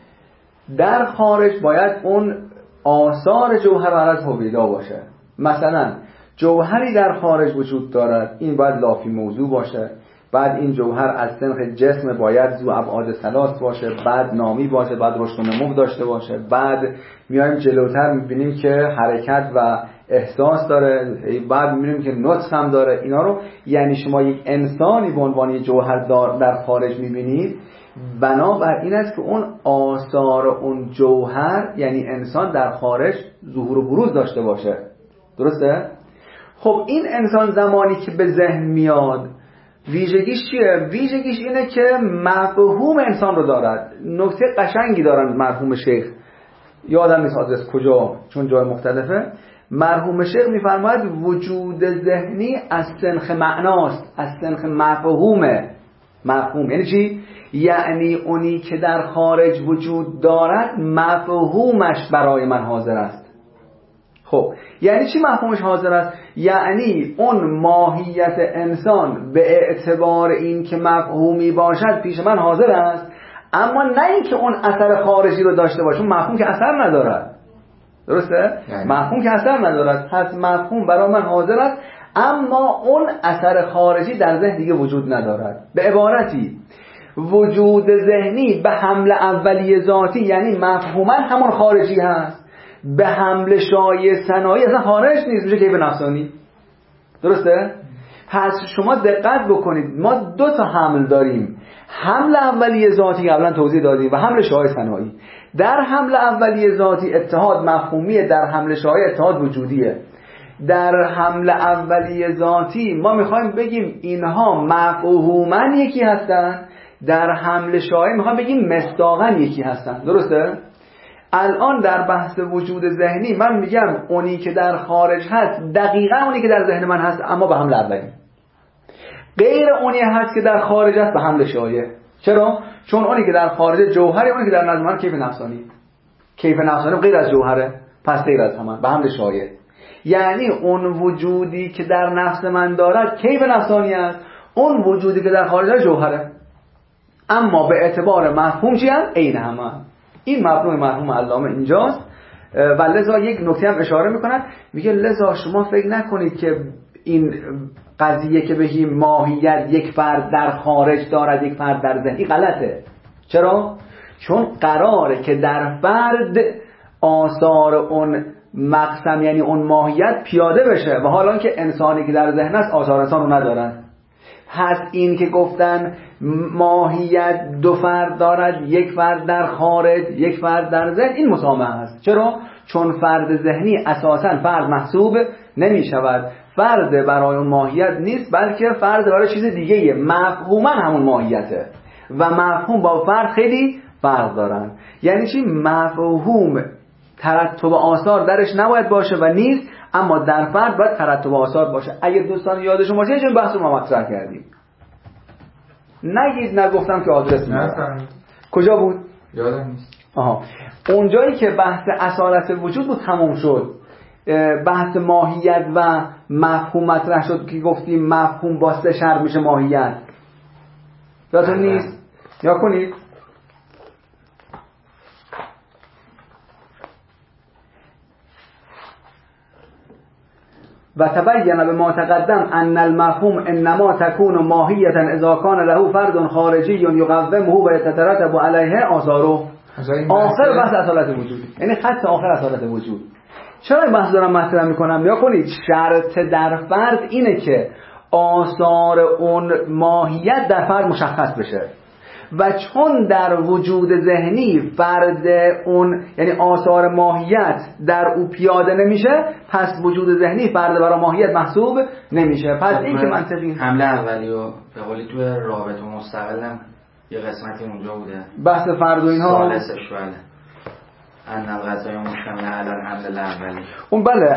در خارج باید اون آثار جوهر و عرض هویدا باشه. مثلا جوهری در خارج وجود دارد، این باید لافی موضوع باشه. بعد این جوهر از سنخ جسم باید ذو ابعاد ثلاث باشه، بعد نامی باشه، بعد رشد و نمو داشته باشه. بعد میایم جلوتر میبینیم که حرکت و احساس داره، بعد میبینیم که نطق هم داره. اینا رو یعنی شما یک انسانی به عنوان جوهر در خارج میبینید، بنابر این است که اون آثار اون جوهر یعنی انسان در خارج ظهور و بروز داشته باشه. درسته؟ خب این انسان زمانی که به ذهن میاد ویژگیش چیه؟ ویژگیش اینه که مفهوم انسان رو دارد. نکته قشنگی دارن مرحوم شیخ، یادم نیست آدرس کجا چون جای مختلفه. مرحوم شیخ میفرماید وجود ذهنی از سنخ معناست، از سنخ مفهومه. مفهوم یعنی چی؟ یعنی اونی که در خارج وجود دارد مفهومش برای من حاضر است. خب یعنی چی مفهومش حاضر است؟ یعنی اون ماهیت انسان به اعتبار این که مفهومی باشد پیش من حاضر است، اما نه این که اون اثر خارجی رو داشته باشه. مفهوم که اثر ندارد. درسته؟ یعنی. مفهوم که اثر ندارد، پس مفهوم برای من حاضر است اما اون اثر خارجی در ذهن دیگه وجود ندارد. به عبارتی وجود ذهنی به حمل اولیه ذاتی یعنی مفهوما همون خارجی هست، به حمل شایع ثنایی اصلا خارج نیست، میشه کیف نفسانی. درسته؟ پس شما دقت بکنید، ما دو تا حمل داریم، حمل اولیه ذاتی قبلا توضیح دادیم و حمل شایع ثنایی. در حمل اولیه ذاتی اتحاد مفهومیه، در حمل شایع اتحاد وجودیه. در حمل اولیه ذاتی ما میخوایم بگیم اینها مفهوما یکی هستن، در حمل شایع میخوایم بگیم مصداقا یکی هستن. درسته؟ الان در بحث وجود ذهنی من میگم اونی که در خارج هست دقیقا اونی که در ذهن من هست اما به حمل اولی، غیر اونی هست که در خارج هست به حمل شایع. چرا؟ چون اونی که در خارج جوهره، اونی که در نظر من کیف نفسانی. کیف نفسانی غیر از جوهره، پس غیر از همان به حمل شایع. یعنی اون وجودی که در نفس من دارد کیف نفسانی است، اون وجودی که در خارج جوهره، اما به اعتبار مفهوم چی هست؟ عین همان. این مفهوم مرحوم علامه اینجاست و لذا یک نکته هم اشاره میکنن، میگه لذا شما فکر نکنید که این قضیه که بگیم ماهیت یک فرد در خارج دارد یک فرد در ذهن، این غلطه. چرا؟ چون قراره که در فرد آثار اون مقسم یعنی اون ماهیت پیاده بشه و حالا که انسانی که در ذهن است آثار انسان رو ندارد. پس این که گفتن ماهیت دو فرد دارد، یک فرد در خارج یک فرد در ذهن، این مسامحه است. چرا؟ چون فرد ذهنی اساساً فرد محسوب نمی شود، فرد برای اون ماهیت نیست، بلکه فرد برای چیز دیگه ایه. مفهوما همون ماهیته و مفهوم با فرد خیلی فرق دارن. یعنی چی؟ مفهوم ترتب آثار درش نباید باشه و نیست، اما در فرد باید ترتب آثار باشه. اگه دوستان یادشون باشه یه بحث رو ما مطرح کردیم، نگید نگفتم که آدرس میدم. کجا بود؟ یادم نیست. آها، اونجایی که بحث اصالت وجود بود تموم شد، بحث ماهیت و مفهوم مطرح شد که گفتیم مفهوم با سه شرط میشه ماهیت. یادتون نیست؟ یا کنید و تبین به ما تقدم ان المفهوم انما تكون ماهیتا اذا كان له فرد خارجی یقومه و يترتب علیه آثاره. آخر بحث اصالت وجود، یعنی خط آخر اصالت وجود. چرا این بحث دارم مطرح میکنم؟ یا کنید شرط در فرد اینه که آثار اون ماهیت در فرد مشخص بشه و چون در وجود ذهنی فرد اون یعنی آثار ماهیت در او پیاده نمیشه، پس وجود ذهنی فرد برای ماهیت محسوب نمیشه. پس این که منطقی حمله اولی و به قولی تو رابطه مستقلم یه قسمتی اونجا بوده، بحث فرد و اینها ثالثش بله ان الغذای مشتمل علی الحمل الاولی اون بله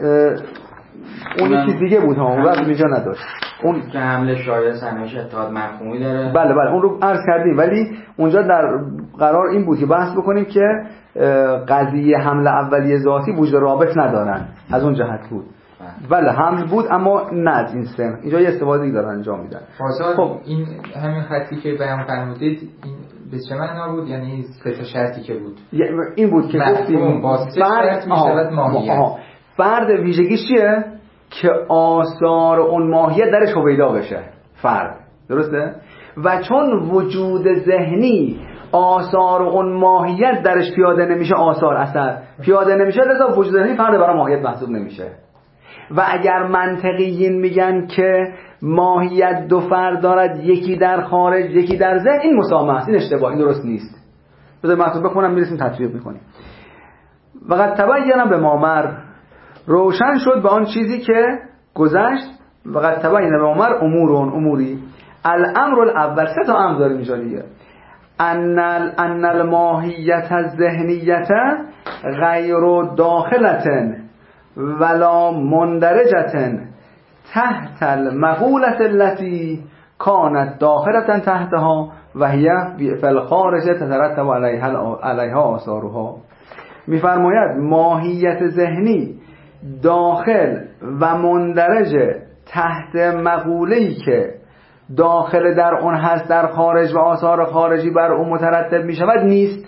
اون یه چیز دیگه بود ها، اون وقت اینجا نداشت. اون که حمله شایع سنویش اتحاد مفهومی داره. بله بله اون رو عرض کردیم، ولی اونجا در قرار این بود که بحث بکنیم که قضیه حمله اولیه ذاتی وجود رابط ندارن، از اون جهت بود. بله حمل بود اما نه از این سن. اینجا یه استفاده دارن انجام میدن. خب این همین خطی که بیان فرمودید این به چه معنا بود؟ یعنی سه تا شرطی که بود این بود که گفتیم با سه شرط میشود ماهیت. فرد ویژگیش چیه؟ که آثار اون ماهیت درش هویدا بشه فرد، درسته؟ و چون وجود ذهنی آثار اون ماهیت درش پیاده نمیشه، آثار اثر پیاده نمیشه، لذا وجود ذهنی فرد برای ماهیت محسوب نمیشه. و اگر منطقیین میگن که ماهیت دو فرد دارد، یکی در خارج یکی در ذهن، این مسامحه است، این اشتباه، این درست نیست. بذار مطلب بخونم میرسیم تطبیق میکنیم. وقد تبین به ما مر، روشن شد به آن چیزی که گذشت. وقد تبین به ما مر امورون اموری. الامر الاول، سه تا امر داریم اینجا دیگه. ان ان الماهیت الذهنیت غیر داخلة ولا مندرجة تحت المقولة التي كانت داخلة تحتها و هي في الخارج تترتب عليها عليها آثارها. میفرماید ماهیت ذهنی داخل و مندرج تحت مقوله‌ای که داخل در اون هست در خارج و آثار خارجی بر اون مترتب می شود نیست.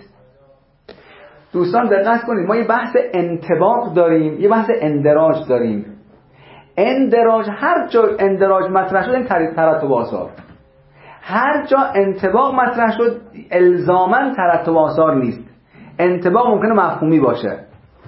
دوستان دقت کنید، ما یه بحث انطباق داریم، یه بحث اندراج داریم. اندراج، هر جا اندراج مطرح شد این ترتب آثار، هر جا انطباق مطرح شد الزاماً ترتب آثار نیست. انطباق ممکنه مفهومی باشه،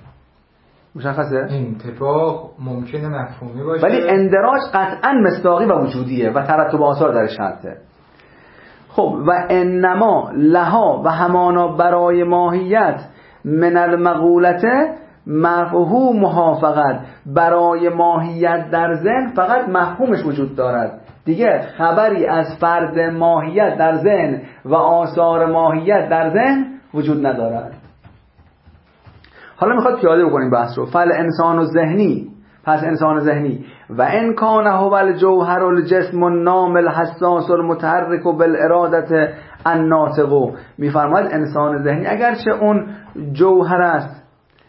مشخصه؟ انطباق ممکنه مفهومی باشه، ولی اندراج قطعاً مصداقی و وجودیه و ترتب آثار درش شرطه. خب و انما لها و همانا برای ماهیت من المقولت مفهومها، فقط برای ماهیت در ذهن فقط مفهومش وجود دارد، دیگه خبری از فرد ماهیت در ذهن و آثار ماهیت در ذهن وجود ندارد. حالا میخواد پیاده بکنیم بحث رو. فل انسان و ذهنی، پس انسان ذهنی و ان کان هو الجوهر الجسم النام الحساس المتحرك بالارادة الناطق. میفرماید انسان ذهنی اگرچه اون جوهر است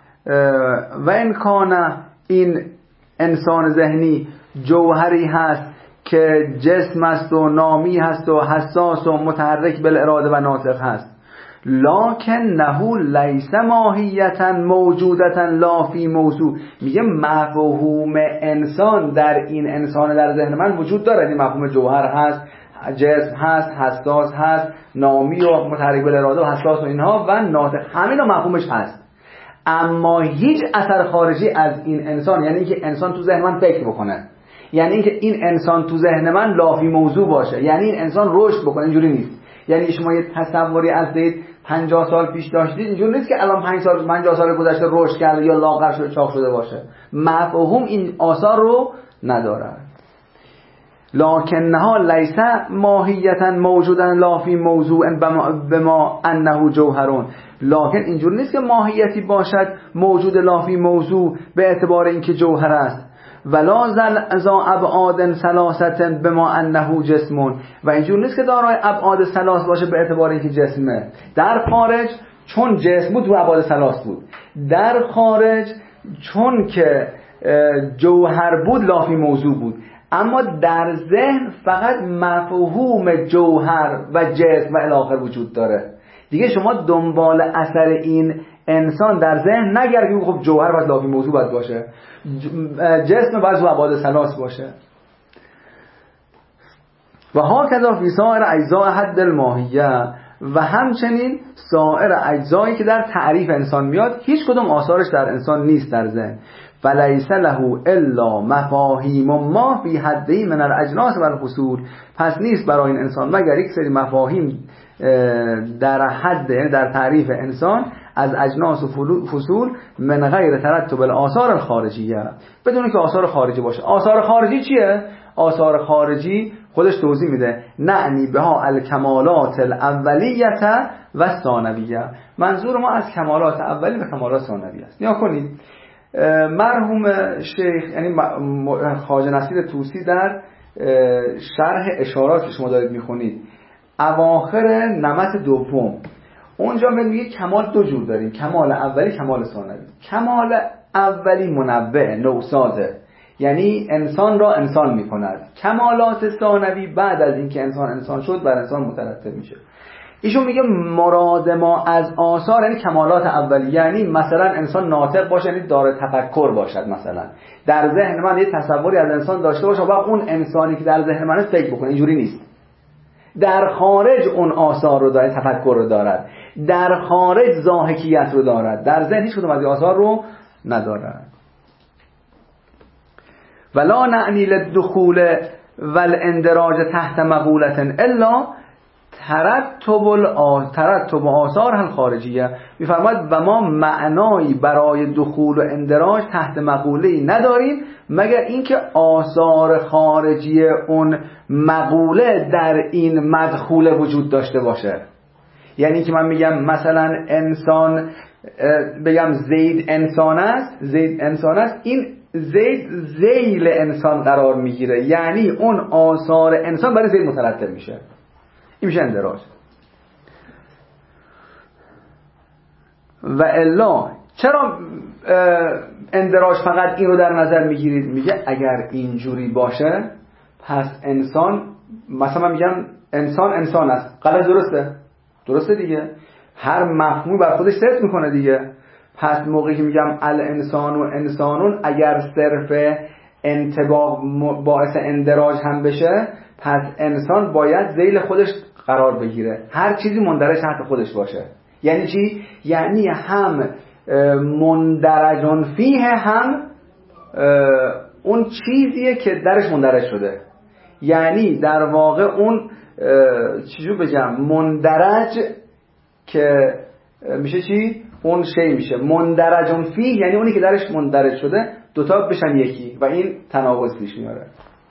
و ان کان این انسان ذهنی جوهری هست که جسم است و نامی هست و حساس و متحرک بالاراده و ناطق هست، لکن نهو لیس ماهیتا موجودتا لا فی موضوع. میگه مفهوم انسان در این انسان در ذهن من وجود داره، این مفهوم جوهر هست، جسم هست، حساس هست، نامی و متحرک بالاراده و حساس و اینها و ناطق، همینا مفهومش هست، اما هیچ اثر خارجی از این انسان، یعنی اینکه انسان تو ذهن من فکر بکنه، یعنی اینکه این انسان تو ذهن من لافی موضوع باشه، یعنی این انسان رشد بکنه. اینجوری نیست. یعنی شما یه تصوری از زید پنجاه سال پیش داشتید، اینجوری نیست که الان پنج سال پنجاه سال گذشته رشد کرده یا لاغر شده چاق شده باشه. مفهوم این آثار رو نداره. لکنها لیس ماهیتا موجودا لا فی موضوع بما انه جوهرون. لکن اینجوری نیست که ماهیتی باشد موجود لا فی موضوع به اعتبار اینکه جوهر است. ولا ذا ابعاد ثلاثه بما انه جسم. و اینجوری نیست که دارای ابعاد ثلاث باشه به اعتبار اینکه جسمه. در خارج چون جسم بود و ابعاد ثلاث بود، در خارج چون که جوهر بود لا فی موضوع بود. اما در ذهن فقط مفهوم جوهر و جسم و الی آخر وجود داره. دیگه شما دنبال اثر این انسان در ذهن نگردید خب جوهر باید لا فی موضوع باید باشه، جسم باید ابعاد ثلاث باشه. و هاکذا فی سایر اجزاء حد الماهیه. و همچنین سایر اجزایی که در تعریف انسان میاد هیچ کدوم آثارش در انسان نیست در ذهن. فلیس له الا مفاهیم ما فی حدی من الاجناس و الفصول. پس نیست برای این انسان مگر یک سری مفاهیم در حد، در تعریف انسان از اجناس و فصول من غیر ترتب الاثار الخارجیه، بدون که آثار خارجی باشه. آثار خارجی چیه؟ آثار خارجی خودش توضیح میده. نعنی بها الکمالات الاولیه و ثانویه. منظور ما از کمالات اولی و کمالات ثانویه است. نیا کنید مرحوم شیخ یعنی خواجه نصیر طوسی در شرح اشارات که شما دارید میخونید اواخر نمط دوم اونجا میگه کمال دو جور داریم، کمال اولی، کمال ثانوی. کمال اولی منبع، نوسازه، یعنی انسان را انسان میکند. کمالات ثانوی بعد از اینکه انسان انسان شد بر انسان مترتب میشه. ایشون میگه مراد ما از آثار یعنی کمالات اولی، یعنی مثلا انسان ناطق باشه، یعنی داره تفکر باشد، مثلا در ذهن من یه تصوری از انسان داشته باشه و اون انسانی که در ذهن من فکر بکنه. اینجوری نیست. در خارج اون آثار رو داره، تفکر رو دارد، در خارج ضاحکیت رو دارد، در ذهن هیچ کدوم از این آثار رو ندارد. ولا نعنی للدخول والاندراج تحت مقولة الا ترتب ترتب آثار الخارجیه. میفرماید و ما معنایی برای دخول و اندراج تحت مقوله‌ای نداریم مگر اینکه آثار خارجی اون مقوله در این مدخول وجود داشته باشه. یعنی که من میگم مثلا انسان، بگم زید انسان است، زید انسان است، این زید ذیل انسان قرار میگیره، یعنی اون آثار انسان برای زید مترتب میشه. این میشه اندراج. و الا چرا اندراج فقط این رو در نظر میگیرید؟ میگه اگر اینجوری باشه پس انسان، مثلا من میگم انسان انسان است، غلط درسته؟ درسته دیگه، هر مفهومی بر خودش صرف میکنه دیگه. پس موقعی که میگم الانسان و انسانون اگر صرف انطباق باعث اندراج هم بشه پس انسان باید ذیل خودش قرار بگیره، هر چیزی مندرج تحت خودش باشه. یعنی چی؟ یعنی هم مندرجون فیه، هم اون چیزیه که درش مندرج شده. یعنی در واقع اون چیزو بگم مندرج که میشه چی؟ اون شی میشه مندرجون فیه، یعنی اونی که درش مندرج شده دوتا بشن یکی و این تناقض پیش میاره.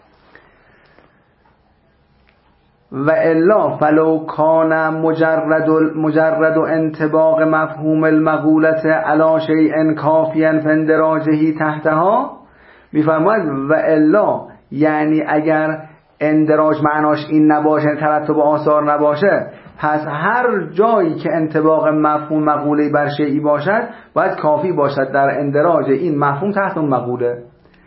و الا فلو کان مجرد مجرد انطباق مفهوم المقولت علی شیء کافیا فاندراجه تحتها. میفرماید و الا یعنی اگر اندراج معناش این نباشه، ترتب آثار نباشه، پس هر جایی که انطباق مفهوم مقوله بر شیئی باشد باید کافی باشد در اندراج این مفهوم تحت اون مقوله.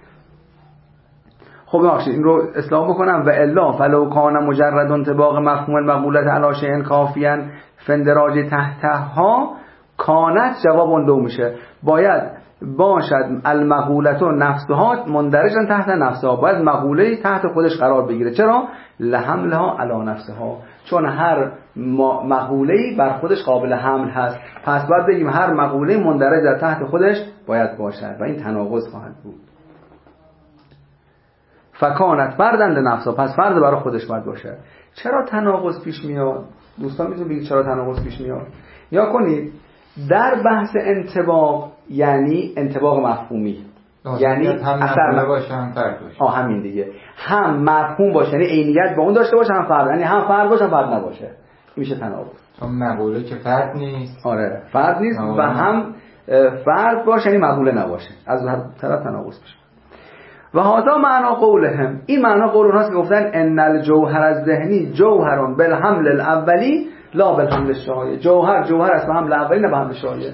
خب ببخشید این رو اصلاح بکنم. و الا فلو کان مجرد انطباق مفهوم المقولت علی شیء کافیا فاندراج تحتها کانت جواب اون دو میشه. باید باشد المقولت نفسها مندرجن تحت نفسها، باید مقوله تحت خودش قرار بگیره. چرا؟ لحملها علی نفسها، چون هر مقوله بر خودش قابل حمل هست. پس باید بگیم هر مقوله مندرج در تحت خودش باید باشد و این تناقض خواهد بود. فکانت فردن لنفسها، پس فرد برای خودش باید باشه. چرا تناقض پیش میاد؟ دوستان میتونید بگید چرا تناقض پیش میاد؟ یا کنید در بحث انطباق یعنی انطباق مفهومی، یعنی اثر باشه هم فرد باشه. آه همین دیگه، هم مفهوم باشه یعنی عینیت با اون داشته باشه، هم فرد، یعنی هم فرد باشه هم فرد نباشه. این میشه تناقض. چون مقوله که فرد نیست. آره فرد نیست و هم فرد باشه یعنی مقوله نباشه، از هر طرف تناقض میشه. و هذا معنا قولهم، این معنا قول اونهاست که گفتن ان الجوهر الذهنی جوهر بالحمل الاولی لا بالحمل الشایع. جوهر جوهر است به حمل اولی نه به حمل شایع.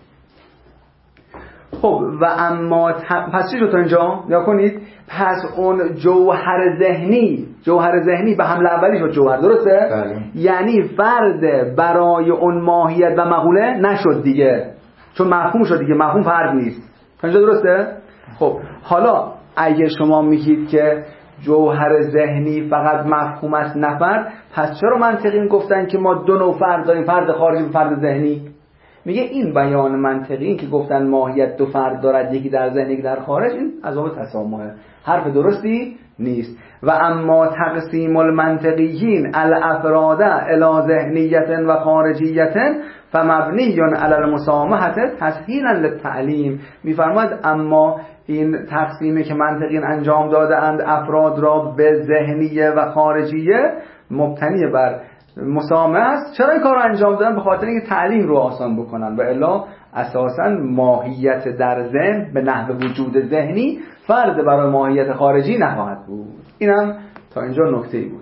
خب و اما ت... پس چی شد تا اینجا؟ یا کنید پس اون جوهر ذهنی جوهر ذهنی به حمل اولی شد جوهر، درسته؟ بله. یعنی فرد برای اون ماهیت و مقوله نشد دیگه، چون مفهوم شد دیگه، مفهوم فرد نیست. تا اینجا درسته؟ خب حالا اگه شما میگید که جوهر ذهنی فقط مفهوم است نه فرد، پس چرا منطقی گفتن که ما دو نوع فرد داریم، فرد خارجی و فرد ذهنی؟ میگه این بیان منطقی، این که گفتن ماهیت دو فرد دارد، یکی در ذهن یکی در خارج، این از باب تسامحه، حرف درستی نیست. و اما تقسیم المنطقیین الافراد الی ذهنیت و خارجیت فمبنی علی المسامحه تسهیلا للتعلیم. میفرماید اما این تقسیمی که منطقیین انجام داده اند افراد را به ذهنیه و خارجیه مبتنی بر مسامحه است. چرا این کار رو انجام دادن؟ به خاطر اینکه تعلیم رو آسان بکنن و الا اساسا ماهیت در ذهن به نحو وجود ذهنی فرد برای ماهیت خارجی نخواهد بود. اینم تا اینجا نکته‌ای بود.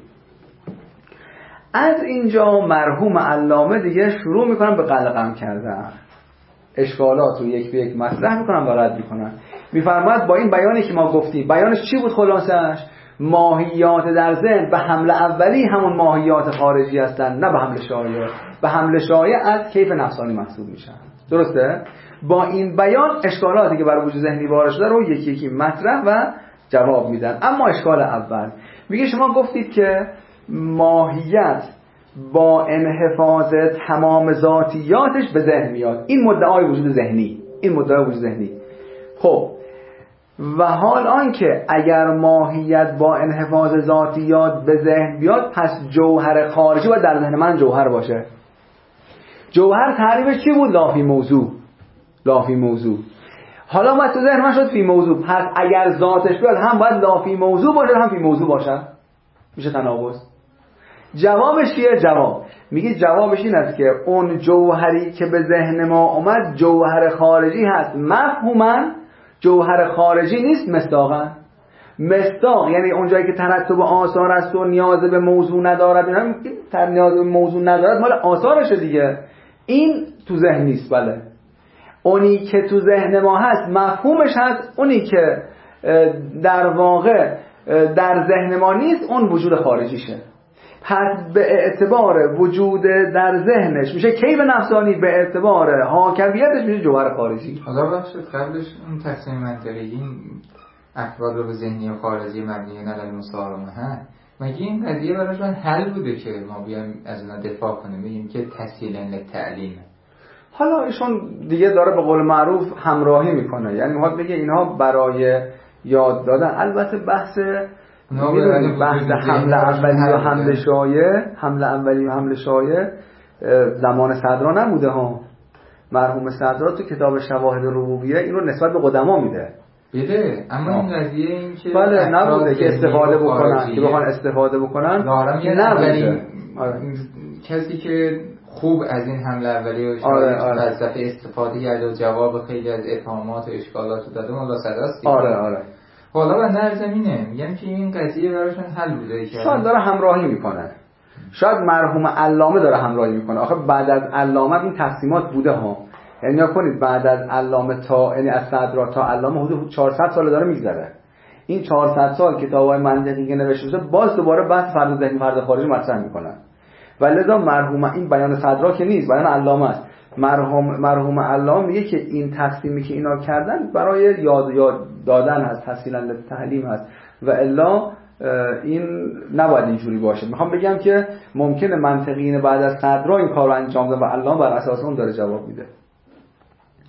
از اینجا مرحوم علامه دیگه شروع میکنن به قلقم کردن، اشکالات رو یک به یک مطرح میکنن و رد میکنن. میفرماید با این بیانی که ما گفتیم، بیانش چی بود خلاصش؟ ماهیات در ذهن به حمل اولی همون ماهیات خارجی هستن، نه به حمل شایع. به حمل شایع از کیف نفسانی محسوب میشن، درسته؟ با این بیان اشکالاتی که برای وجود ذهنی وارد شده رو یکی یکی مطرح و جواب میدن. اما اشکال اول میگه شما گفتید که ماهیت با انحفاظ تمام ذاتیاتش به ذهن میاد، این مدعای وجود ذهنی، این مدعای وجود ذهنی. خب و حال آن که اگر ماهیت با انحفاظ ذاتیات به ذهن بیاد، پس جوهر خارجی باید در ذهن من جوهر باشه. جوهر تعریفش چی بود؟ لافی موضوع. لافی موضوع. حالا ما تو ذهن من شد فی موضوع، پس اگر ذاتش بیاد هم باید لافی موضوع باشه هم فی موضوع باشه. میشه تناقض. جوابش چیه؟ جواب میگه جوابش این است که اون جوهری که به ذهن ما اومد جوهر خارجی هست مفهوماً، جوهر خارجی نیست مصداقاً. مصداق یعنی اونجایی که ترتب آثار است و نیاز به موضوع ندارد، این تر نیاز به موضوع ندارد مال آثارشه دیگه، این تو ذهن نیست. بله اونی که تو ذهن ما هست مفهومش هست، اونی که در واقع در ذهن ما نیست اون وجود خارجیشه. پس به اعتبار وجود در ذهنش میشه کیف نفسانی، به اعتبار حاکمیتش میشه جوهر خارجی. حالا بخشت قبلش اون تقسیم منطقی این افراد رو به ذهنی و خارجی مبنی علی المسالمه ها، مگه این قضیه براش حل بوده که ما بیایم از اونها دفاع کنیم بگیم که تسهیلا للتعلیم؟ حالا ایشون دیگه داره به قول معروف همراهی میکنه، یعنی میخواد بگه اینها برای یاد دادن. البته بحث بحث حمل اولی و حمل شایع، حمل اولی و حمل شایع زمان صدرا نبوده ها. مرحوم صدرا تو کتاب شواهد ربوبیه این رو نسبت به قدما میده بده، اما این قضیه این که بله نبوده که استفاده بکنن، که بخوان استفاده بکنن نبوده. آره. کسی که خوب از این حمله اولی و شایع فلسفه استفاده کرده و جواب خیلی از اتهامات و اشکالات داده مولا صداست. آره آره. حالا بنده در زمینه میگم که این قضیه براشون حل بوده که شاید داره همراهی میکنه، شاید مرحوم علامه داره همراهی میکنه. آخه بعد از علامه این تقسیمات بوده ها، یعنی نگاه کنید بعد از علامه تا یعنی از صدرا تا علامه حدود چهارصد سال داره میگذره. این چهارصد سال کتابای منطقی که نوشته شده باز دوباره بحث فرد ذهنی فرد خارجی مطرح میکنن. و لذا مرحوم این بیان صدرا که نیست، بیان علامه است. مرحوم مرحوم علامه میگه که این تقسیمی که اینا کردن برای یاد یاد دادن هست، تسهیلا للتعلیم هست و الا این نباید اینجوری باشه. میخوام بگم که ممکنه منطقیین بعد از صدرا این کارو انجام دادن و علامه بر اساس اون داره جواب میده.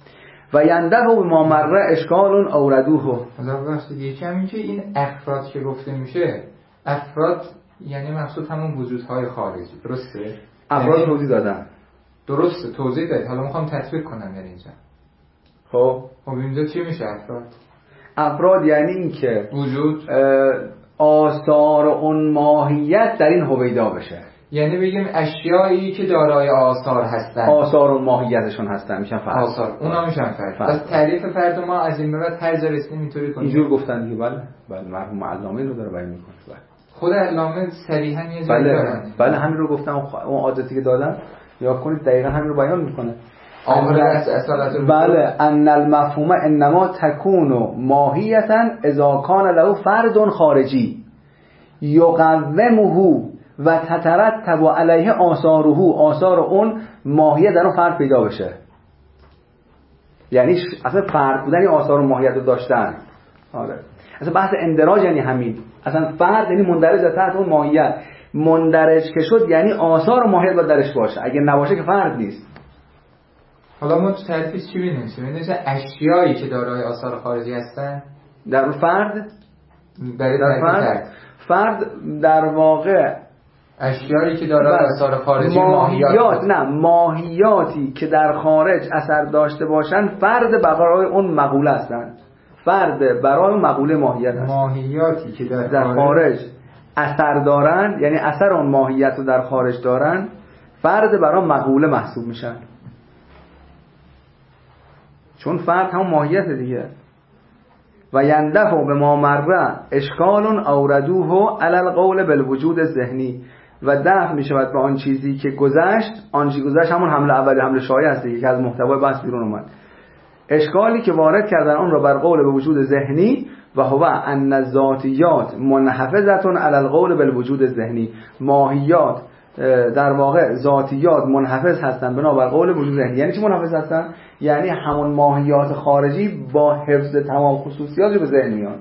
و یندفع ما مر اشکال اوردوه. حالا ببخشید یکم این که این افراد که گفته میشه، افراد یعنی مقصود همون وجودهای خارجی، درسته؟ افراد توضیح دادن. درسته توضیح دادید، حالا میخوام تطبیق کنم در اینجا. خب خب اینجا چی میشه افراد؟ افراد یعنی این که وجود آثار اون ماهیت در این هویدا بشه، یعنی بگیم اشیایی که دارای آثار هستن، آثار و ماهیتشون هستن میشن فرد. آثار اونا میشن فرد. پس تعریف فرد ما از این به بعد هر جا رسیدیم اینطوری کنیم. اینجور گفتن دیگه. بله بله مرحوم علامه رو داره بیان میکنه. بله خود علامه صریحا یه جایی بله دارن. بله همین رو گفتم. اون عادتی که دادم یا کنید دقیقاً همین رو بیان میکنه. آخر از اصالت رو بله ان المفهوم انما تکون ماهیتا اذا کان له فرد خارجی یقومه و تترتب علیه آثاره، آثار اون ماهیت در اون فرد پیدا بشه. یعنی اصلا فرد بودن این آثار و ماهیت رو داشتن. آره اصلا بحث اندراج یعنی همین. اصلا فرد یعنی مندرج در تحت اون ماهیت. مندرج که شد یعنی آثار و ماهیت باید درش باشه. اگه نباشه که فرد نیست. حالا ما تو تعریفش چی بینیمشیم؟ بینیمشیم اشیایی که دارای آثار خارجی هستن در اون فرد. در فرد فرد در واقع اشیایی که دارای آثار خارجی ماهیات, ماهیات نه ماهیاتی که در خارج اثر داشته باشن فرد برای اون مقوله هستند. فرد برای اون مقوله ماهیت هست. ماهیاتی که در, در خارج اثر دارن یعنی اثر اون ماهیت رو در خارج دارن فرد برای مقوله محسوب میشن. چون فرد هم ماهیت دیگه. و یندفع به ما مر اشکال اوردوه علی القول بالوجود ذهنی، و دفع می شود به آن چیزی که گذشت. آن چیزی گذشت همون حمله اولی حمله شایع است دیگه که از محتوای بحث بیرون اومد. اشکالی که وارد کردن اون را بر قول به وجود ذهنی و هو ان الذاتیات منحفظه علی القول بالوجود ذهنی. ماهیات در واقع ذاتیات منحفظ هستن بنابر قول وجود ذهنی. یعنی چی منحفظ هستن؟ یعنی همون ماهیات خارجی با حفظ تمام خصوصیات به ذهن میان.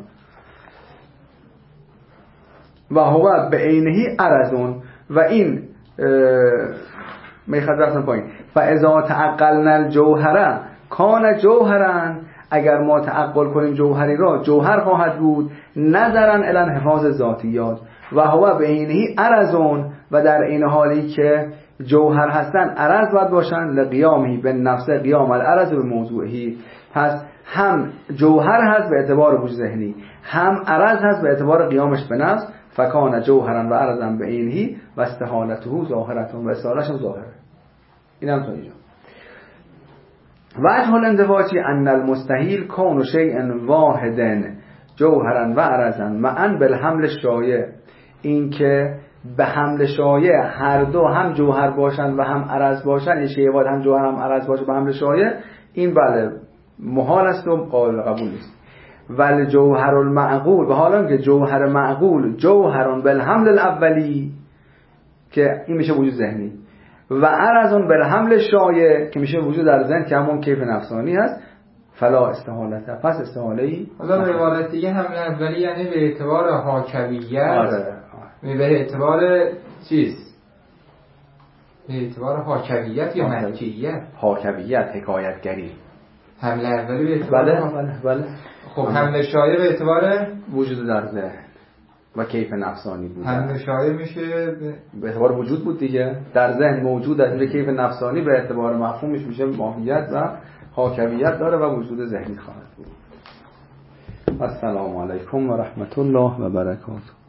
و هو به عینه ارزون، و این میخواد رفتن پایین فاذا تعقلنا الجوهره کان جوهرا، اگر ما تعقل کنیم جوهری را جوهر خواهد بود. نظرا الی انحفاظ ذاتیات و هو به عینه ارزون، و در این حالی که جوهر هستن عرض باید باشن لقیامی به نفس قیام العرض به موضوعی. پس هم جوهر هست به اعتبار وجود ذهنی، هم عرض هست به اعتبار قیامش به نفس. فکان جوهرا و عرضا به عینه و استحالته ظاهرتون و استحالش هم ظاهره. این هم تا اینجا. وجه الانضباطی ان المستحیل کون شیء واحد جوهرا و عرضا معا بالحمل شایع. این که به حمل شایع هر دو هم جوهر باشن و هم عرض باشن، این شیء واحد هم جوهر هم عرض باشه به حمل شایع، این بله محال است و قابل قبول نیست. ول جوهر المعقول، و حالا که جوهر معقول جوهرون بالحمل الاولی که این میشه وجود ذهنی، و عرضون بالحمل شایع که میشه وجود در ذهن که همون کیف نفسانی هست. فلا استحالته، پس استحاله ای. حالا به عبارت دیگه حمل اولی یعنی به اعتبار حاکویت. آره. به اعتبار چیز؟ به اعتبار حاکویت یا ملکیت؟ حاکویت، حکایتگری. حمل اولی به اعتبار بله بله بله. خب حمل شایع به اعتبار وجود در ذهن و کیف نفسانی بود. حمل شایع میشه به اعتبار وجود بود دیگه، در ذهن موجود است. کیف نفسانی به اعتبار مفهومش میشه ماهیت و حاکویت داره و وجود ذهنی خواهد بود. السلام علیکم و رحمت الله و برکاته.